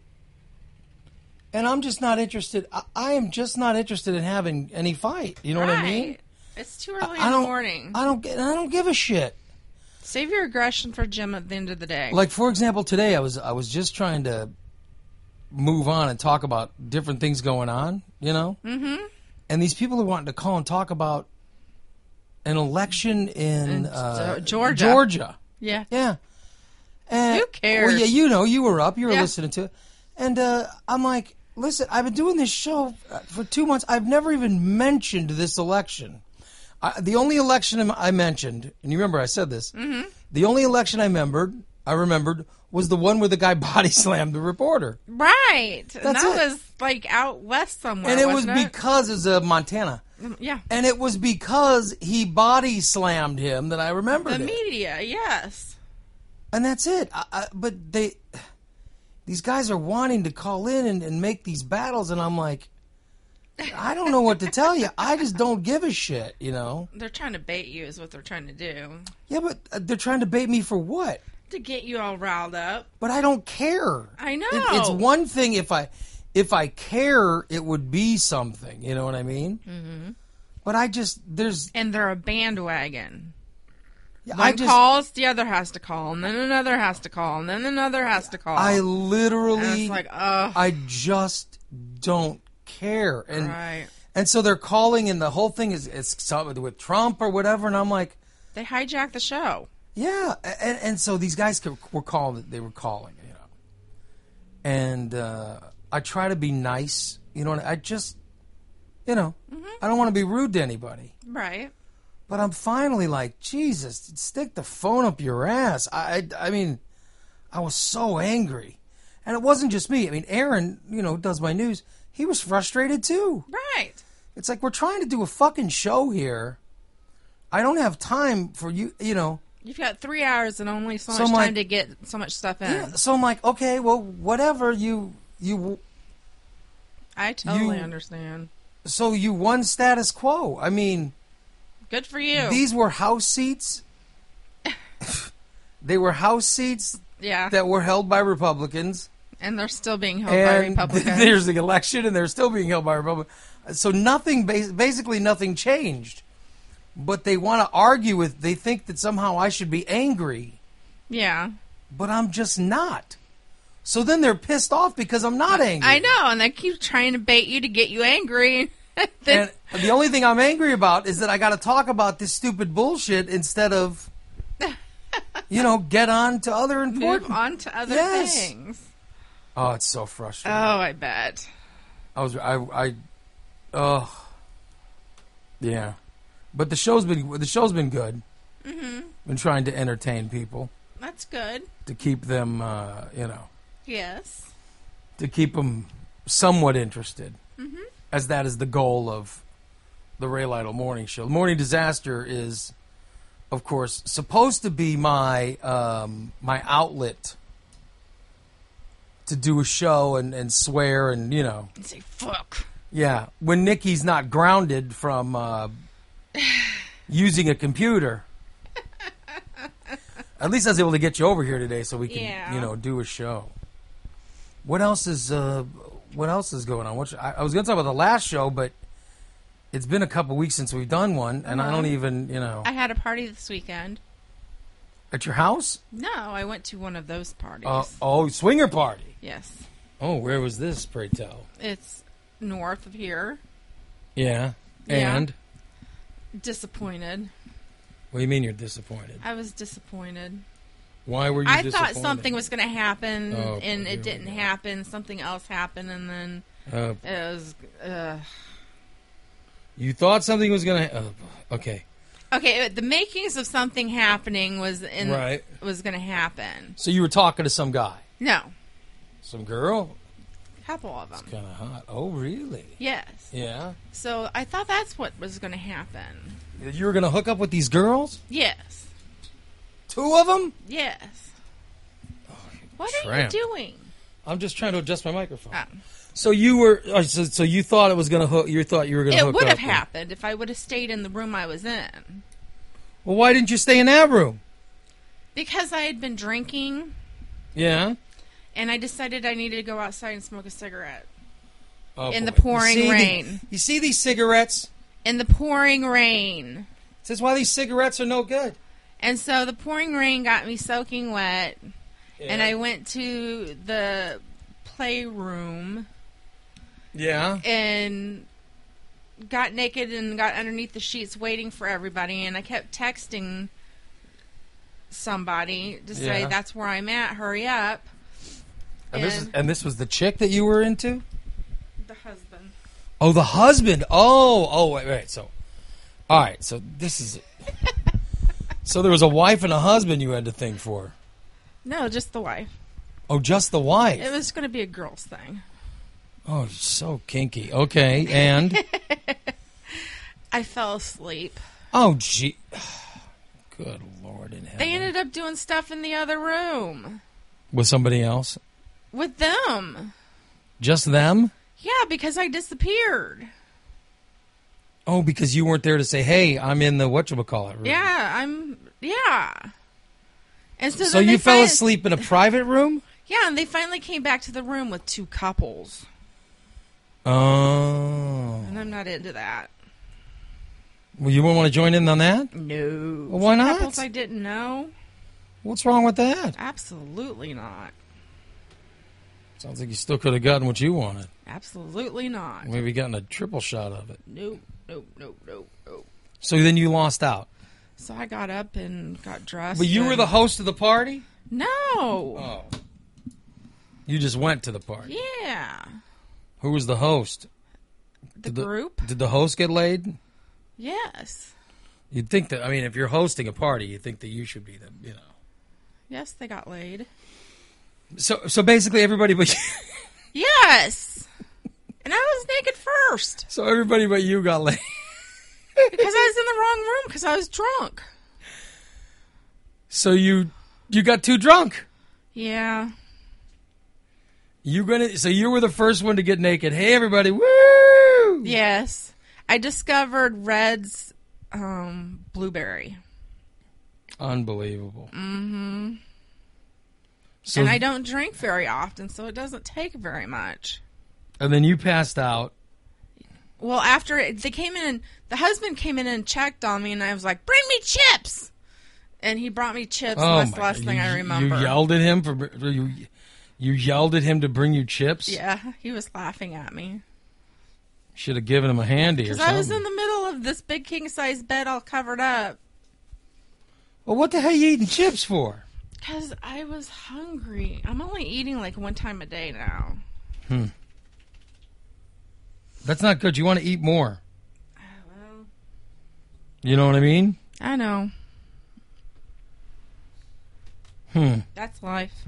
and I'm just not interested. I, I am just not interested in having any fight. You know what I mean? Right. It's too early I in the don't. morning. I don't. get- I don't give a shit. Save your aggression for Jim at the end of the day. Like for example, today I was I was just trying to move on and talk about different things going on. You know. Mm-hmm. And these people are wanting to call and talk about an election in In, uh, uh, Georgia. Georgia. Yeah. Yeah. And, Who cares? Well, yeah, you know, you were up, you were Yeah. listening to it. And uh, I'm like, listen, I've been doing this show for two months. I've never even mentioned this election. I, the only election I mentioned, and you remember I said this, Mm-hmm. the only election I remembered, I remembered, was the one where the guy body slammed the reporter. Right. and That's that it. was like out west somewhere. And it was wasn't because it's uh, Montana. Yeah. And it was because he body slammed him that I remembered The it. media, yes. And that's it. I, I, but they, these guys are wanting to call in and, and make these battles, and I'm like, I don't know what to tell you. I just don't give a shit, you know? They're trying to bait you is what they're trying to do. Yeah, but uh, they're trying to bait me for what? To get you all riled up. But I don't care. I know. It, it's one thing if I, if I care, it would be something. You know what I mean? Mm-hmm. But I just there's. And they're a bandwagon. Yeah, One I just calls, the other has to call, and then another has to call, and then another has to call. I literally. and it's like, ugh. I just don't care. And Right. and so they're calling, and the whole thing is it's something with Trump or whatever, and I'm like, They hijacked the show. yeah, and and so these guys were calling, they were calling, you know, and uh, I try to be nice, you know, and I just, you know, Mm-hmm. I don't want to be rude to anybody, Right. But I'm finally like, Jesus, stick the phone up your ass. I, I, I mean, I was so angry. And it wasn't just me. I mean, Aaron, you know, does my news. He was frustrated too. Right. It's like, we're trying to do a fucking show here. I don't have time for you, you know. You've got three hours and only so, So much my- time to get so much stuff in. Yeah, so I'm like, okay, well, whatever, you, you, I totally You- understand. so you won status quo. I mean, Good for you. these were house seats. They were house seats yeah. that were held by Republicans. and they're still being held by And Republicans. there's the election, and they're still being held by Republicans. So nothing, bas- basically nothing changed. But they want to argue with, they think that somehow I should be angry. yeah. But I'm just not. So then they're pissed off because I'm not angry. I know, and they keep trying to bait you to get you angry. Then- And the only thing I'm angry about is that I got to talk about this stupid bullshit instead of, you know, get on to other important. move on to other Yes. things. Oh, it's so frustrating. Oh, I bet. I was, I, I, oh, yeah. But the show's been, the show's been good. Mm-hmm. Been trying to entertain people, That's good. to keep them, uh, you know, Yes. to keep them somewhat interested, Mm-hmm. as that is the goal of the Ray Lytle Morning Show. The Morning Disaster is, of course, supposed to be my um, my outlet to do a show and, and swear and, you know, And say, fuck. yeah, when Nikki's not grounded from uh, using a computer. At least I was able to get you over here today so we can, Yeah. you know, do a show. What else is uh, what else is going on? What, I, I was going to talk about the last show, but it's been a couple weeks since we've done one, and I Uh-huh. don't even, you know, I had a party this weekend. at your house. No, I went to one of those parties. Uh, oh, swinger party. Yes. Oh, where was this? Pray tell. It's north of here. Yeah, Yeah. and Disappointed. what do you mean you're disappointed? I was disappointed. Why were you I disappointed? thought something was going to happen, Oh, and here it we didn't go. happen. Something else happened, and then Uh, it was. Uh. you thought something was gonna. Uh, okay, Okay, the makings of something happening was in right. was going to happen. So you were talking to some guy, No, some girl, a couple of them. kind of hot. Oh, really? Yes. Yeah. So I thought that's what was going to happen. You were gonna hook up with these girls? Yes. Two of them? Yes. What are tramp. you doing? I'm just trying to adjust my microphone. Oh. So you were, uh, so, so you thought it was gonna hook. You thought you were gonna It hook would up. have with- happened if I would have stayed in the room I was in. Well, why didn't you stay in that room? Because I had been drinking, Yeah. and I decided I needed to go outside and smoke a cigarette. Oh, In the boy. pouring You see the- rain. you see these cigarettes? In the pouring rain. This is why these cigarettes are no good. And so the pouring rain got me soaking wet, and Yeah. I went to the playroom Yeah. and got naked and got underneath the sheets waiting for everybody, and I kept texting somebody to say, Yeah. that's where I'm at, hurry up. And this, is, And- and this was the chick that you were into? The husband. Oh, the husband. Oh, oh, wait, wait. So, all right. So this is. So there was a wife and a husband you had to think for. No, just the wife. Oh, just the wife. It was going to be a girl's thing. Oh, so kinky. Okay, and I fell asleep. oh, gee, good Lord in heaven. They ended up doing stuff in the other room with somebody else. with them. Just them. Yeah, because I disappeared. Oh, because you weren't there to say, "Hey, I'm in the whatchamacallit room." Yeah, I'm. Yeah. And so, So then you they fell fin- asleep in a private room? Yeah, and they finally came back to the room with two couples, Oh. and I'm not into that. Well, you won't want to join in on that? No. Well, why not? Couples I didn't know. What's wrong with that? Absolutely not. Sounds like you still could have gotten what you wanted. Absolutely not. Maybe gotten a triple shot of it. Nope. Nope. Nope. Nope. Nope. So then you lost out. So I got up and got dressed. But you were and- the host of the party? No. Oh. You just went to the party. Yeah. Who was the host? The Did group. Did the host get laid? Yes. You'd think that, I mean, if you're hosting a party, you'd think that you should be the, you know. Yes, they got laid. So so basically everybody but you. Yes. And I was naked first. So everybody but you got laid. Because I was in the wrong room because I was drunk. So you you got too drunk. Yeah. You gonna so you were the first one to get naked. Hey everybody, woo! Yes. I discovered Red's um, blueberry. Unbelievable. Mm-hmm. So, and I don't drink very often, so it doesn't take very much. And then you passed out. Well, after it, they came in, and the husband came in and checked on me, and I was like, "Bring me chips," and he brought me chips. Oh and that's the my! last thing you, I remember. You yelled at him for you. You yelled at him to bring you chips. Yeah, he was laughing at me. Should have given him a handy or Because something. I was in the middle of this big king size bed, all covered up. Well, what the hell are you eating chips for? Because I was hungry. I'm only eating like one time a day now. Hmm. That's not good. You want to eat more. Oh, well, You know what I mean? I know. Hmm. That's life.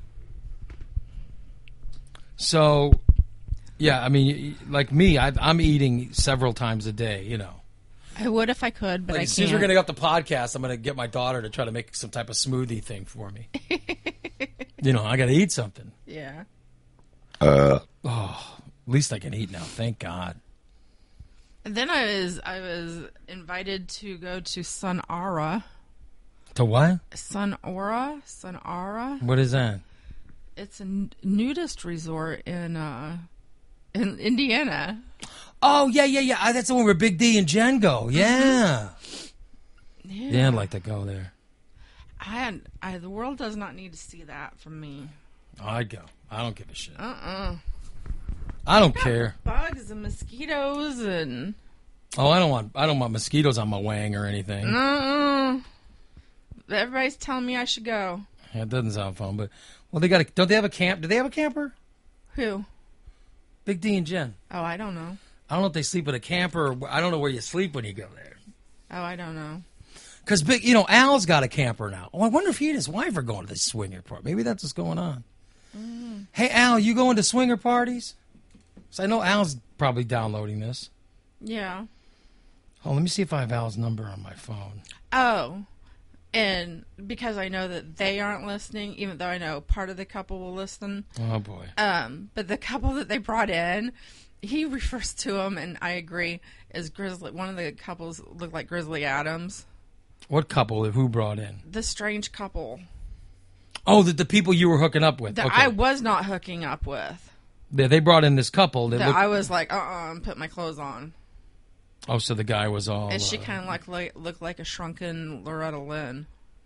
So, yeah, I mean, like me, I, I'm eating several times a day, you know. I would if I could, but Like, I as soon as can't. we're going to get off the podcast, I'm going to get my daughter to try to make some type of smoothie thing for me. You know, I got to eat something. Yeah. Uh. Oh, at least I can eat now. Thank God. And then I was I was invited to go to Sonora. To what? Sonora? Sonora? What is that? It's a n- nudist resort in uh, in Indiana. Oh, yeah, yeah, yeah. Ah, that's the one where Big D and Jen go. Yeah. Yeah. Yeah, I'd like to go there. I, I the world does not need to see that from me. I'd go. I don't give a shit. Uh-uh. I don't care. Bugs and mosquitoes and... Oh, I don't want I don't want mosquitoes on my wang or anything. Uh-uh. Everybody's telling me I should go. Yeah, it doesn't sound fun, but well, they got a, don't they have a camp? Do they have a camper? Who? Big D and Jen. Oh, I don't know. I don't know if they sleep with a camper. Or, I don't know where you sleep when you go there. Oh, I don't know. Because big, you know, Al's got a camper now. Oh, I wonder if he and his wife are going to this swinger party. Maybe that's what's going on. Mm. Hey, Al, you going to swinger parties? So I know Al's probably downloading this. Yeah. Oh, let me see if I have Al's number on my phone. Oh. And because I know that they aren't listening, even though I know part of the couple will listen. Oh boy. Um, but the couple that they brought in, he refers to them, and I agree, as Grizzly. One of the couples looked like Grizzly Adams. What couple? Who brought in? The strange couple Oh, the, the people you were hooking up with. that Okay. I was not hooking up with. They, they brought in this couple. That That looked, I was like, uh, uh and put my clothes on, oh, so the guy was all. and she uh, kind of like, like looked like a shrunken Loretta Lynn,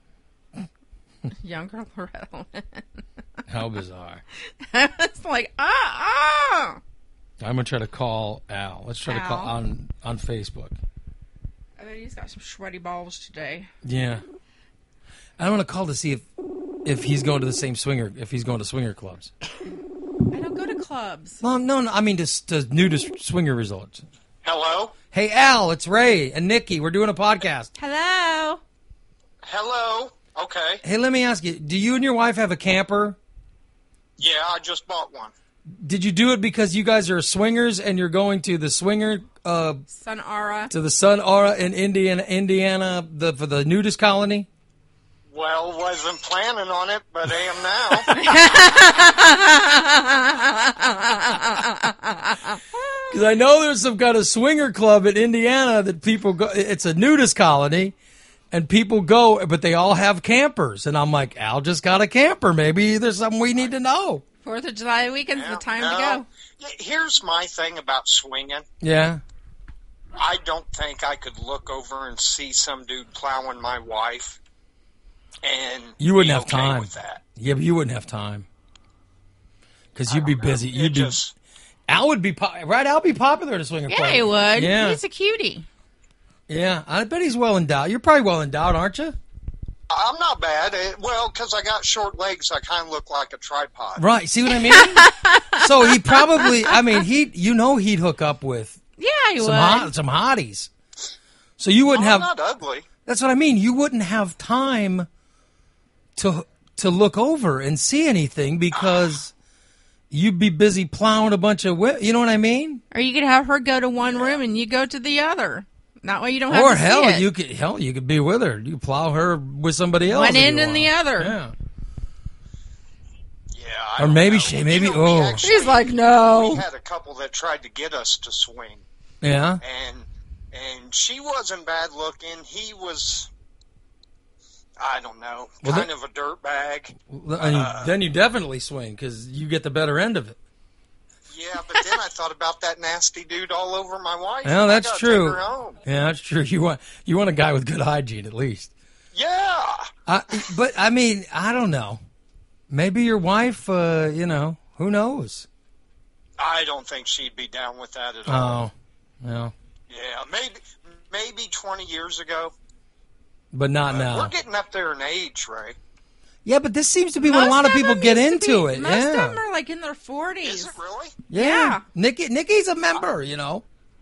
younger Loretta Lynn. How bizarre. I was like, uh, uh I'm gonna try to call Al. Let's try to call Al? on on Facebook. I bet he's got some sweaty balls today. Yeah, I want to call to see if if he's going to the same swinger. If he's going to swinger clubs. I don't go to clubs. No, no, no. I mean to to nudist swinger resorts. Hello? Hey Al, it's Ray and Nikki. We're doing a podcast. Hello. Hello? Okay. Hey, let me ask you: do you and your wife have a camper? Yeah, I just bought one. Did you do it because you guys are swingers and you're going to the swinger uh, Sonora. to the Sun Aura in Indiana, Indiana, the for the nudist colony? Well, wasn't planning on it, but am now. Because I know there's some kind of swinger club in Indiana that people go. It's a nudist colony, and people go, but they all have campers. And I'm like, Al just got a camper. Maybe there's something we need to know. Fourth of July weekend's Yeah, the time no. to go. Y- Here's my thing about swinging. Yeah. I don't think I could look over and see some dude plowing my wife, and You wouldn't be have okay time. with that. Yeah, but you wouldn't have time. Because I you'd be don't know. busy. It You'd be. just- Al would be po- right. Al would be popular at a swinger Yeah, party. he would. Yeah, He's a cutie. yeah. I bet he's well endowed. You're probably well endowed, aren't you? I'm not bad. It, well, because I got short legs, I kind of look like a tripod. Right. See what I mean? So he probably. I mean, he. You know, he'd hook up with Yeah, he some would. hot, some hotties. So you wouldn't I'm have. not ugly. That's what I mean. You wouldn't have time to to look over and see anything because you'd be busy plowing a bunch of wi- you know what I mean? Or you could have her go to one room and you go to the other. That way you don't have Or to hell, see it. you could hell you could be with her. You could plow her with somebody else. One if end you and want. the other. Yeah. Yeah, I Or don't maybe know. she- You maybe- know, we oh. actually- She's like, We no. had a couple that tried to get us to swing, Yeah. and and she wasn't bad looking. He was, I don't know, Well, kind that- of a dirtbag. Well, I mean, then you definitely swing because you get the better end of it. Yeah, but then I thought about that nasty dude all over my wife. Well, and I that's gotta true. Take her home. Yeah, that's true. You want you want a guy with good hygiene at least. Yeah. Uh, but I mean, I don't know. Maybe your wife, uh, you know, who knows? I don't think she'd be down with that at all. Oh, no, Yeah, maybe maybe twenty years ago. but not But now. We're getting up there in age, Ray. Yeah, but this seems to be when a Most lot of people them get used to into be- it. Most yeah. of them are like in their forties. Is it really? yeah, Yeah. Nikki, Nikki's a member. You know.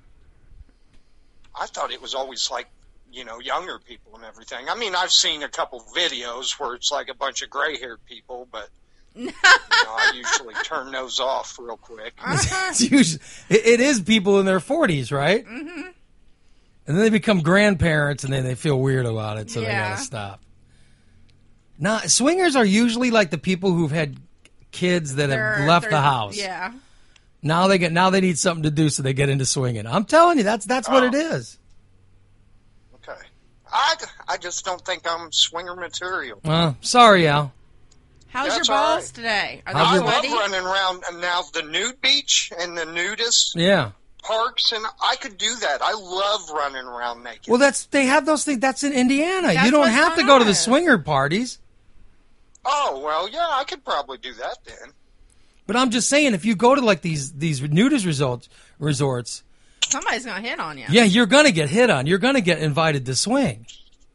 I thought it was always like, you know, younger people and everything. I mean, I've seen a couple videos where it's like a bunch of gray-haired people, but you know, I usually turn those off real quick. It's usually, it, it is people in their forties, right? Mm-hmm. And then they become grandparents, and then they feel weird about it, so they Yeah. gotta stop. Now, swingers are usually like the people who've had kids that have They're- left the they're- house. Yeah. Now they get now they need something to do, so they get into swinging. I'm telling you, that's that's what Oh. it is. Okay. I, I just don't think I'm swinger material. Uh, sorry, Al. How's That's your all balls right. today? Are How's they your- I love sweaty? running around and now the nude beach and the nudist Yeah. parks, and I could do that. I love running around naked. Well, that's they have those things. That's in Indiana. That's you don't what's have to going go to the on. swinger parties. oh, well, yeah, I could probably do that then. But I'm just saying, if you go to like these these nudist resorts, resorts, Somebody's gonna hit on you. yeah, you're gonna get hit on. You're gonna get invited to swing,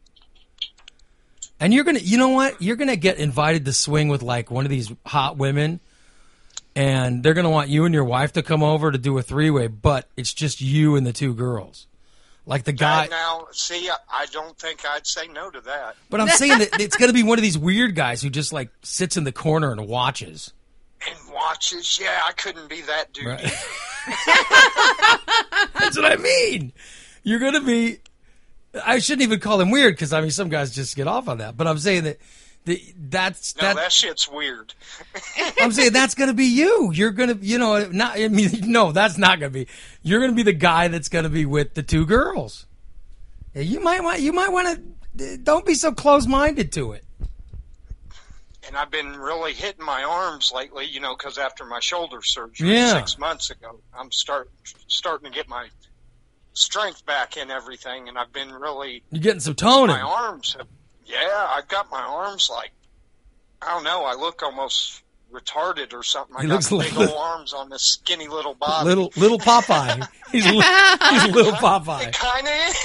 and you're gonna, you know what? You're gonna get invited to swing with like one of these hot women, and they're gonna want you and your wife to come over to do a three way, but it's just you and the two girls, like the guy. Right now, see, I, I don't think I'd say no to that. But I'm saying that it's gonna be one of these weird guys who just like sits in the corner and watches. And watches, yeah, I couldn't be that dude. Right. That's what I mean. You're going to be. I shouldn't even call him weird because I mean some guys just get off on that. But I'm saying that the, that's No, that, that shit's weird. I'm saying that's going to be you. You're going to you know not. I mean no, that's not going to be. You're going to be the guy that's going to be with the two girls. Yeah, you might want. You might want to. Don't be so close minded to it. And I've been really hitting my arms lately, you know, because after my shoulder surgery Yeah. six months ago, I'm start starting to get my strength back in everything, and I've been really You're getting some toning. my arms have, yeah, I've got my arms like, I don't know, I look almost retarded or something. I He got looks big like- old arms on this skinny little body. Little little Popeye. He's li- he's little It Popeye. kind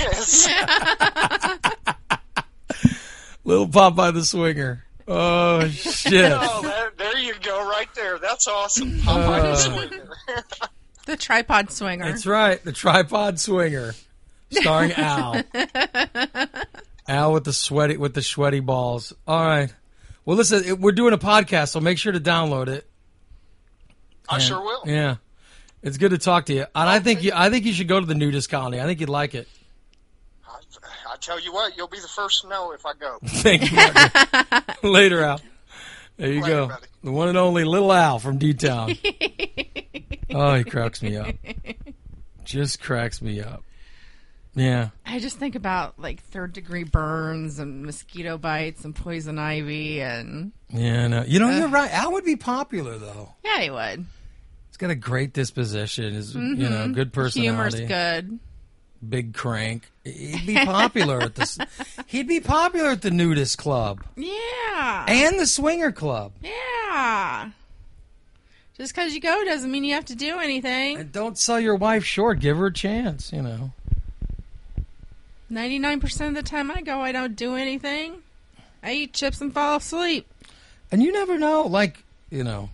of is. Little Popeye the Swinger. Oh shit. Oh, there, there you go, right there. That's awesome. Popeye the Swinger. The tripod swinger. That's right, the tripod swinger, starring Al. Al with the sweaty with the sweaty balls. All right. Well, listen, it- we're doing a podcast, so make sure to download it. I And- sure will. Yeah, it's good to talk to you, and I think you, I think you should go to the nudist colony. I think you'd like it. I, I tell you what, you'll be the first to know if I go. Thank you. Margaret. Later, Al. There you Later, go. buddy. The one and only Little Al from D-Town. Oh, he cracks me up. Just cracks me up. Yeah. I just think about like third degree burns and mosquito bites and poison ivy and Yeah, no. You know, you're right. Al would be popular, though. yeah, he would. He's got a great disposition. Is you know, good Humor's personality. good. Big crank. He'd be popular at this. He'd be popular at the nudist club Yeah. and the swinger club. yeah. Just because you go doesn't mean you have to do anything. And don't sell your wife short. Give her a chance. You know. ninety-nine percent of the time I go, I don't do anything. I eat chips and fall asleep. And you never know. Like you know.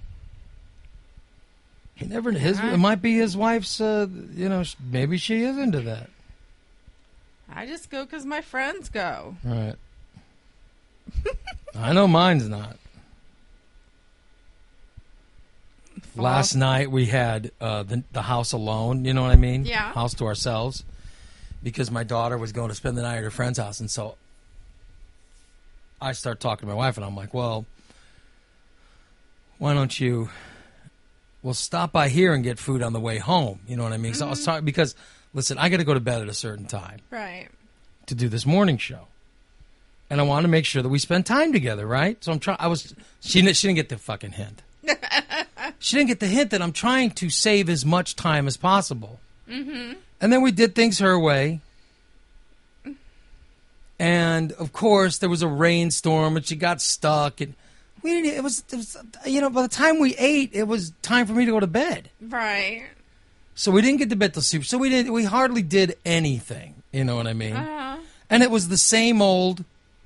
He never. His. It might be his wife's. Uh, you know. Maybe she is into that. I just go because my friends go. Right. I know mine's not. Last night we had uh, the the house alone. You know what I mean? Yeah. House to ourselves, because my daughter was going to spend the night at her friend's house, and so I start talking to my wife, and I'm like, "Well, why don't you? Well, stop by here and get food on the way home." You know what I mean? Mm-hmm. So I was talking because, listen, I got to go to bed at a certain time, Right. to do this morning show, and I want to make sure that we spend time together, right? So I'm trying. I was she didn't, she didn't get the fucking hint. She didn't get the hint that I'm trying to save as much time as possible. Mm-hmm. And then we did things her way. And, of course, there was a rainstorm, and she got stuck. And we didn't, it was, it was, you know, by the time we ate, it was time for me to go to bed. Right. So we didn't get to bed till soup. So we didn't, we hardly did anything. You know what I mean? Uh-huh. And it was the same old,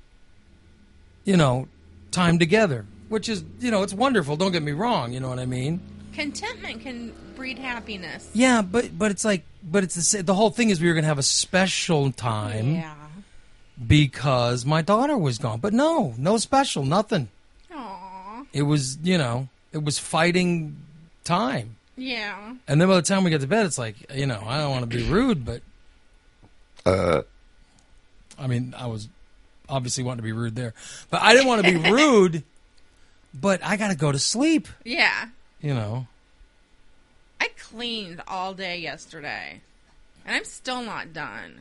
you know, time together. Which is, you know, it's wonderful. Don't get me wrong. You know what I mean? Contentment can breed happiness. Yeah, but but it's like, but it's the, sa- the whole thing is we were going to have a special time Yeah. because my daughter was gone. But no, no special, nothing. Aw. It was, you know, it was fighting time. Yeah. And then by the time we get to bed, it's like, you know, I don't want to be rude, but uh, I mean, I was obviously wanting to be rude there, but I didn't want to be rude. But I got to go to sleep, Yeah. you know. I cleaned all day yesterday, and I'm still not done.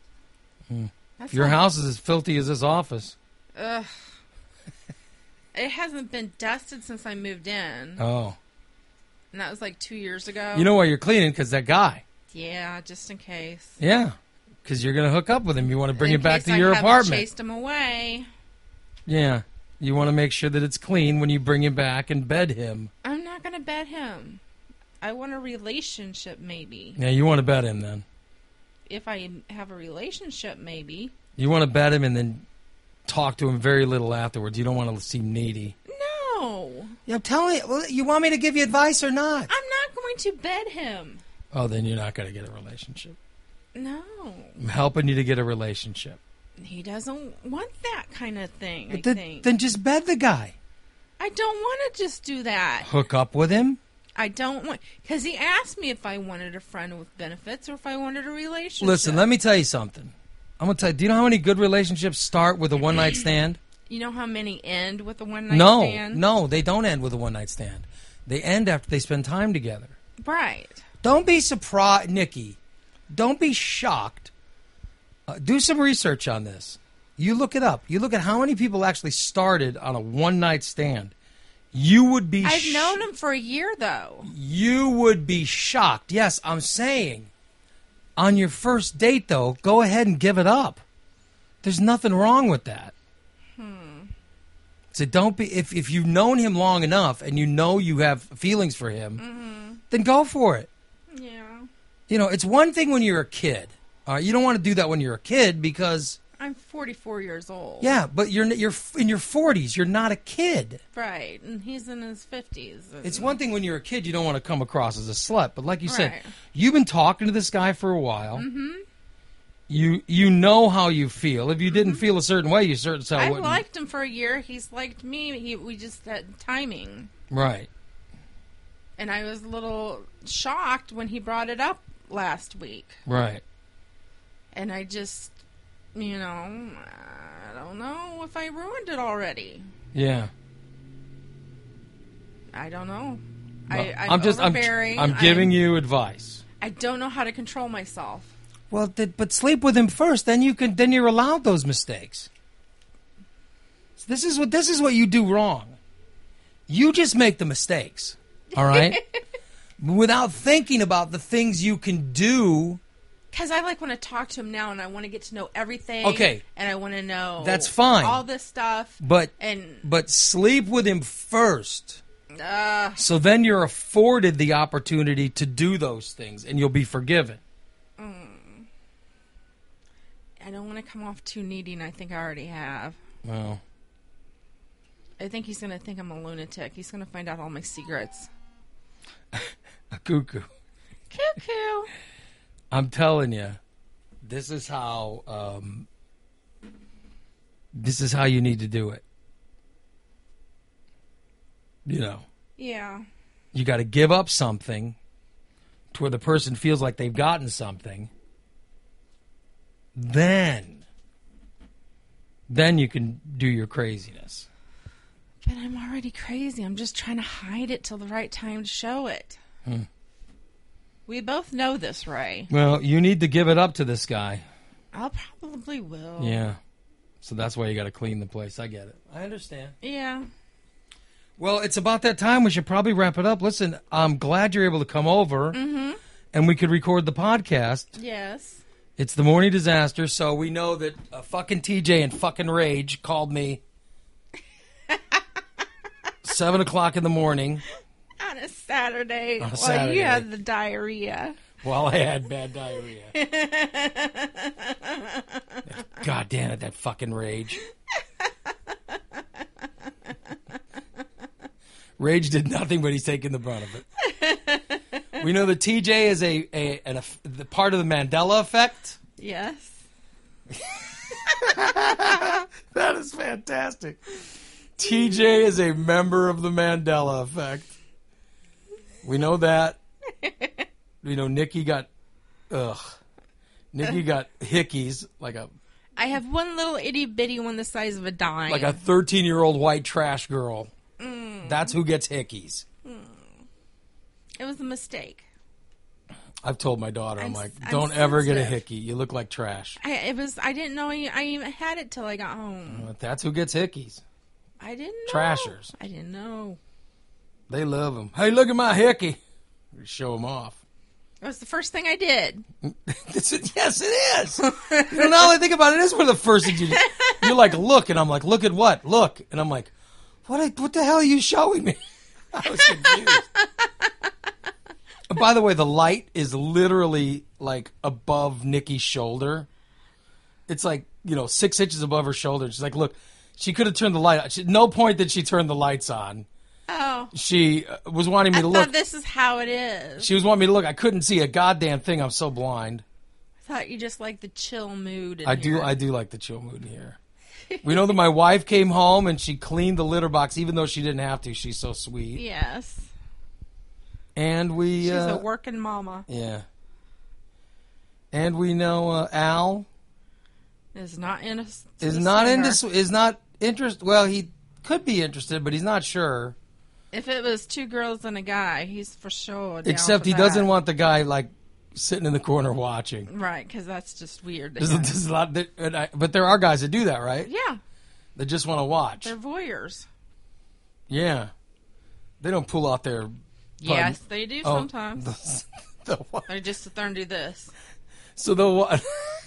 That's Your all- house is as filthy as this office. Ugh. It hasn't been dusted since I moved in, Oh. and that was like two years ago. You know why you're cleaning? Because that guy. Yeah, just in case. Yeah. Because you're going to hook up with him. You want to bring In him back case to I your haven't apartment. Chased him away. Yeah. You want to make sure that it's clean when you bring him back and bed him. I'm not gonna bed him. I want a relationship, maybe. Yeah, you want to bed him then. If I have a relationship, maybe. You want to bed him and then talk to him very little afterwards. You don't want to seem needy. No, Yeah, I'm telling you. Well, you want me to give you advice or not? I'm not going to bed him. Oh, then you're not going to get a relationship. No, I'm helping you to get a relationship. he doesn't want that kind of thing. I But then, think. then just bed the guy. I don't want to just do that. Hook up with him. I don't want, because he asked me if I wanted a friend with benefits or if I wanted a relationship. Listen, let me tell you something. I'm going to tell you, do you know how many good relationships start with a one-night stand? You know how many end with a one night No, stand? no, they don't end with a one-night stand. They end after they spend time together. Right. Don't be surprised, Nikki. Don't be shocked. Uh, do some research on this. You look it up. You look at how many people actually started on a one-night stand. You would be I've sh- known him for a year, though. You would be shocked. Yes, I'm saying. On your first date, though, go ahead and give it up. There's nothing wrong with that. Hmm. So don't be if if you've known him long enough and you know you have feelings for him, Mm-hmm. then go for it. Yeah. You know, it's one thing when you're a kid. All right, you don't want to do that when you're a kid because I'm forty-four years old. yeah, but you're you're in your forties. You're not a kid. Right, and he's in his fifties. It's one thing when you're a kid, you don't want to come across as a slut. But like you said, Right. you've been talking to this guy for a while. Mm-hmm. You you know how you feel. If you didn't feel a certain way, you certainly so I wouldn't. liked him for a year. He's liked me. He, we just had timing. Right. And I was a little shocked when he brought it up last week. Right. And I just, you know, I don't know if I ruined it already. Yeah. I don't know. Well, I, I'm, I'm just I'm, overbearing. I'm giving I'm- you advice. I don't know how to control myself. Well, th- but sleep with him first. Then you can. Then you're allowed those mistakes. This is what this is what you do wrong. You just make the mistakes. All right. Without thinking about the things you can do. Because I like want to talk to him now, and I want to get to know everything. Okay. And I want to know That's fine. all this stuff. But And but sleep with him first. uh, So then you're afforded the opportunity to do those things, and you'll be forgiven. I don't want to come off too needy, and I think I already have. Well, I think he's going to think I'm a lunatic. He's going to find out all my secrets. a cuckoo. Cuckoo. I'm telling you, This is how. Um, this is how you need to do it. You know. Yeah. You got to give up something to where the person feels like they've gotten something. Then, then you can do your craziness. But I'm already crazy. I'm just trying to hide it till the right time to show it. Hmm. We both know this, Ray. Well, you need to give it up to this guy. I probably will. Yeah. So that's why you got to clean the place. I get it. I understand. Yeah. Well, it's about that time. We should probably wrap it up. Listen, I'm glad you're able to come over, Mm-hmm. and we could record the podcast. Yes. It's the morning disaster, so we know that uh, fucking T J and fucking Rage called me seven o'clock in the morning. On a Saturday. On a Well, Saturday. you had the diarrhea. While I had bad diarrhea. God damn it, that fucking Rage. Rage did nothing, but he's taking the brunt of it. We know that T J is a, a an, a the part of the Mandela effect. Yes. That is fantastic. T J is a member of the Mandela effect. We know that. We know Nikki got, ugh. Nikki got hickeys like a I have one little itty bitty one the size of a dime. like a thirteen-year-old white trash girl. Mm. That's who gets hickeys. It was a mistake. I've told my daughter, I'm, I'm- like, I'm don't ever get a sensitive. hickey. You look like trash. I it was I didn't know I, I even had it till I got home. But that's who gets hickeys. I didn't know. Trashers. I didn't know. They love them. Hey, look at my hickey. We show them off. It was the first thing I did. This is- yes, it is. You know, now that I think about it, it is one of the first things you do. You're like, look, and I'm like, look at what? Look. And I'm like, what What the hell are you showing me? I was confused. By the way, the light is literally like above Nikki's shoulder. It's like, you know, six inches above her shoulder. She's like, look, she could have turned the light on. She, no point did she turn the lights on. Oh. She uh, was wanting me I to thought look. this is how it is. She was wanting me to look. I couldn't see a goddamn thing. I'm so blind. I thought you just like the chill mood. In I do. here. I do like the chill mood here. We know that my wife came home and she cleaned the litter box, even though she didn't have to. She's so sweet. Yes. And we. She's uh, a working mama. Yeah. And we know uh, Al Is not in a, is not into is not interested. Well, he could be interested, but he's not sure. If it was two girls and a guy, he's for sure. Down Except for he that. doesn't want the guy like sitting in the corner watching. Right, because that's just weird. to There's, him. there's a lot, that, and I, but there are guys that do that, right? Yeah, They just want to watch. they're voyeurs. Yeah, they don't pull out their. Yes, they do Oh, sometimes. the, the what? They just sit there and do this. So the what?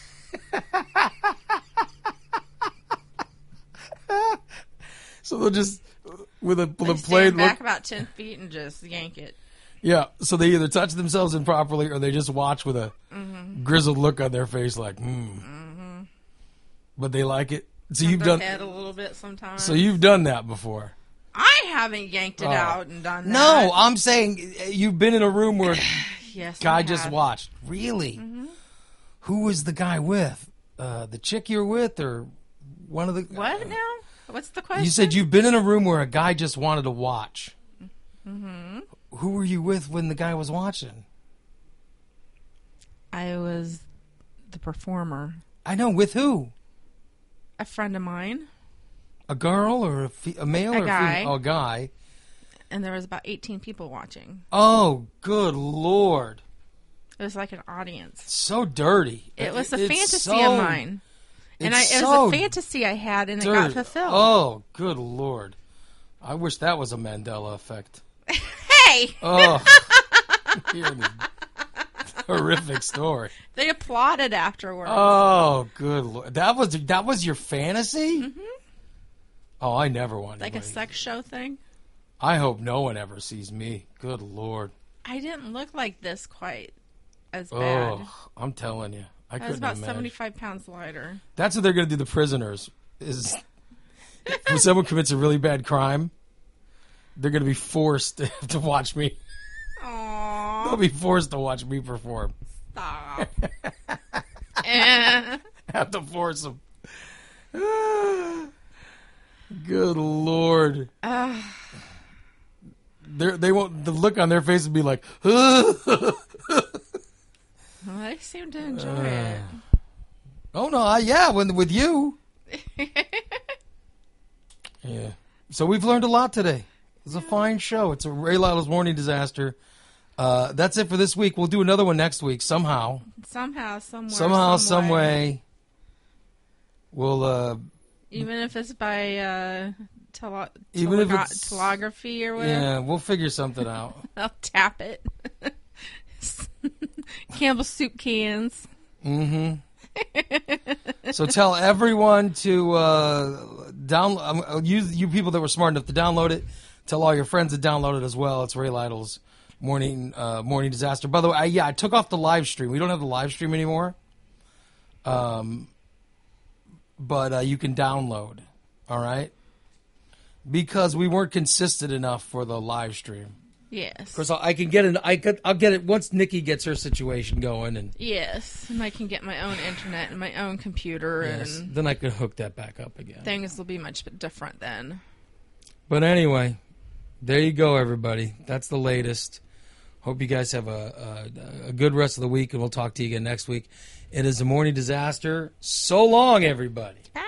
So they'll just with a with They a stand blade back look. about ten feet and just yank it. Yeah, so they either touch themselves improperly or they just watch with a Mm-hmm. grizzled look on their face, like, hmm. Mm-hmm. But they like it. So Turn you've their done. head a little bit sometimes. So you've done that before. I haven't yanked it Oh. out and done that. No, I'm saying you've been in a room where a yes, guy I just have. watched. Really? Mm-hmm. Who was the guy with? Uh, the chick you're with, or one of the? What now? What's the question? You said you've been in a room where a guy just wanted to watch. Mm-hmm. Who were you with when the guy was watching? I was the performer. I know, with who? A friend of mine, A girl or a, fe- a male A or a guy. female? Oh, a guy. and there was about eighteen people watching. Oh, good Lord. It was like an audience. So dirty. It was a It's fantasy so- of mine. And I, it's it so was a fantasy I had, and it dirty. got fulfilled. Oh, good Lord. I wish that was a Mandela effect. Hey! Oh. Hearing the horrific story. They applauded afterwards. Oh, good Lord. That was that was your fantasy? Mm-hmm. Oh, I never wanted Like a anybody- sex show thing. I hope no one ever sees me. Good Lord. I didn't look like this quite as bad. Oh, I'm telling you. I I was couldn't about imagine. seventy-five pounds lighter. That's what they're going to do to the prisoners. Is when someone commits a really bad crime, they're going to be forced to, to watch me. They'll Aww. be forced to watch me perform. Stop. Have to force them. Good Lord. Uh, They're, they won't. The look on their face would be like, well, I seem to enjoy Uh. it. oh no, I, yeah, when with you. Yeah. So we've learned a lot today. It's a fine show. It's a Ray Lytle's Morning Disaster. Uh, that's it for this week. We'll do another one next week somehow. Somehow, somewhere, Somehow, some some way. We'll. Uh, Even if it's by uh, tele- Even if telegra- it's- telegraphy or whatever. yeah, we'll figure something out. I'll tap it. Campbell soup cans. Mm-hmm. So tell everyone to uh, download. Um, you, you people that were smart enough to download it. Tell all your friends to download it as well. It's Ray Lytle's morning uh, morning disaster. By the way, I, yeah, I took off the live stream. We don't have the live stream anymore. Um, but uh, you can download. All right, because we weren't consistent enough for the live stream. Yes. Of course, I can get it. I could. I'll get it once Nikki gets her situation going, and Yes. And I can get my own internet and my own computer, yes, and then I could hook that back up again. things will be much different then. But anyway, there you go, everybody. That's the latest. Hope you guys have a, a, a good rest of the week, and we'll talk to you again next week. It is a morning disaster. So long, everybody. Bye.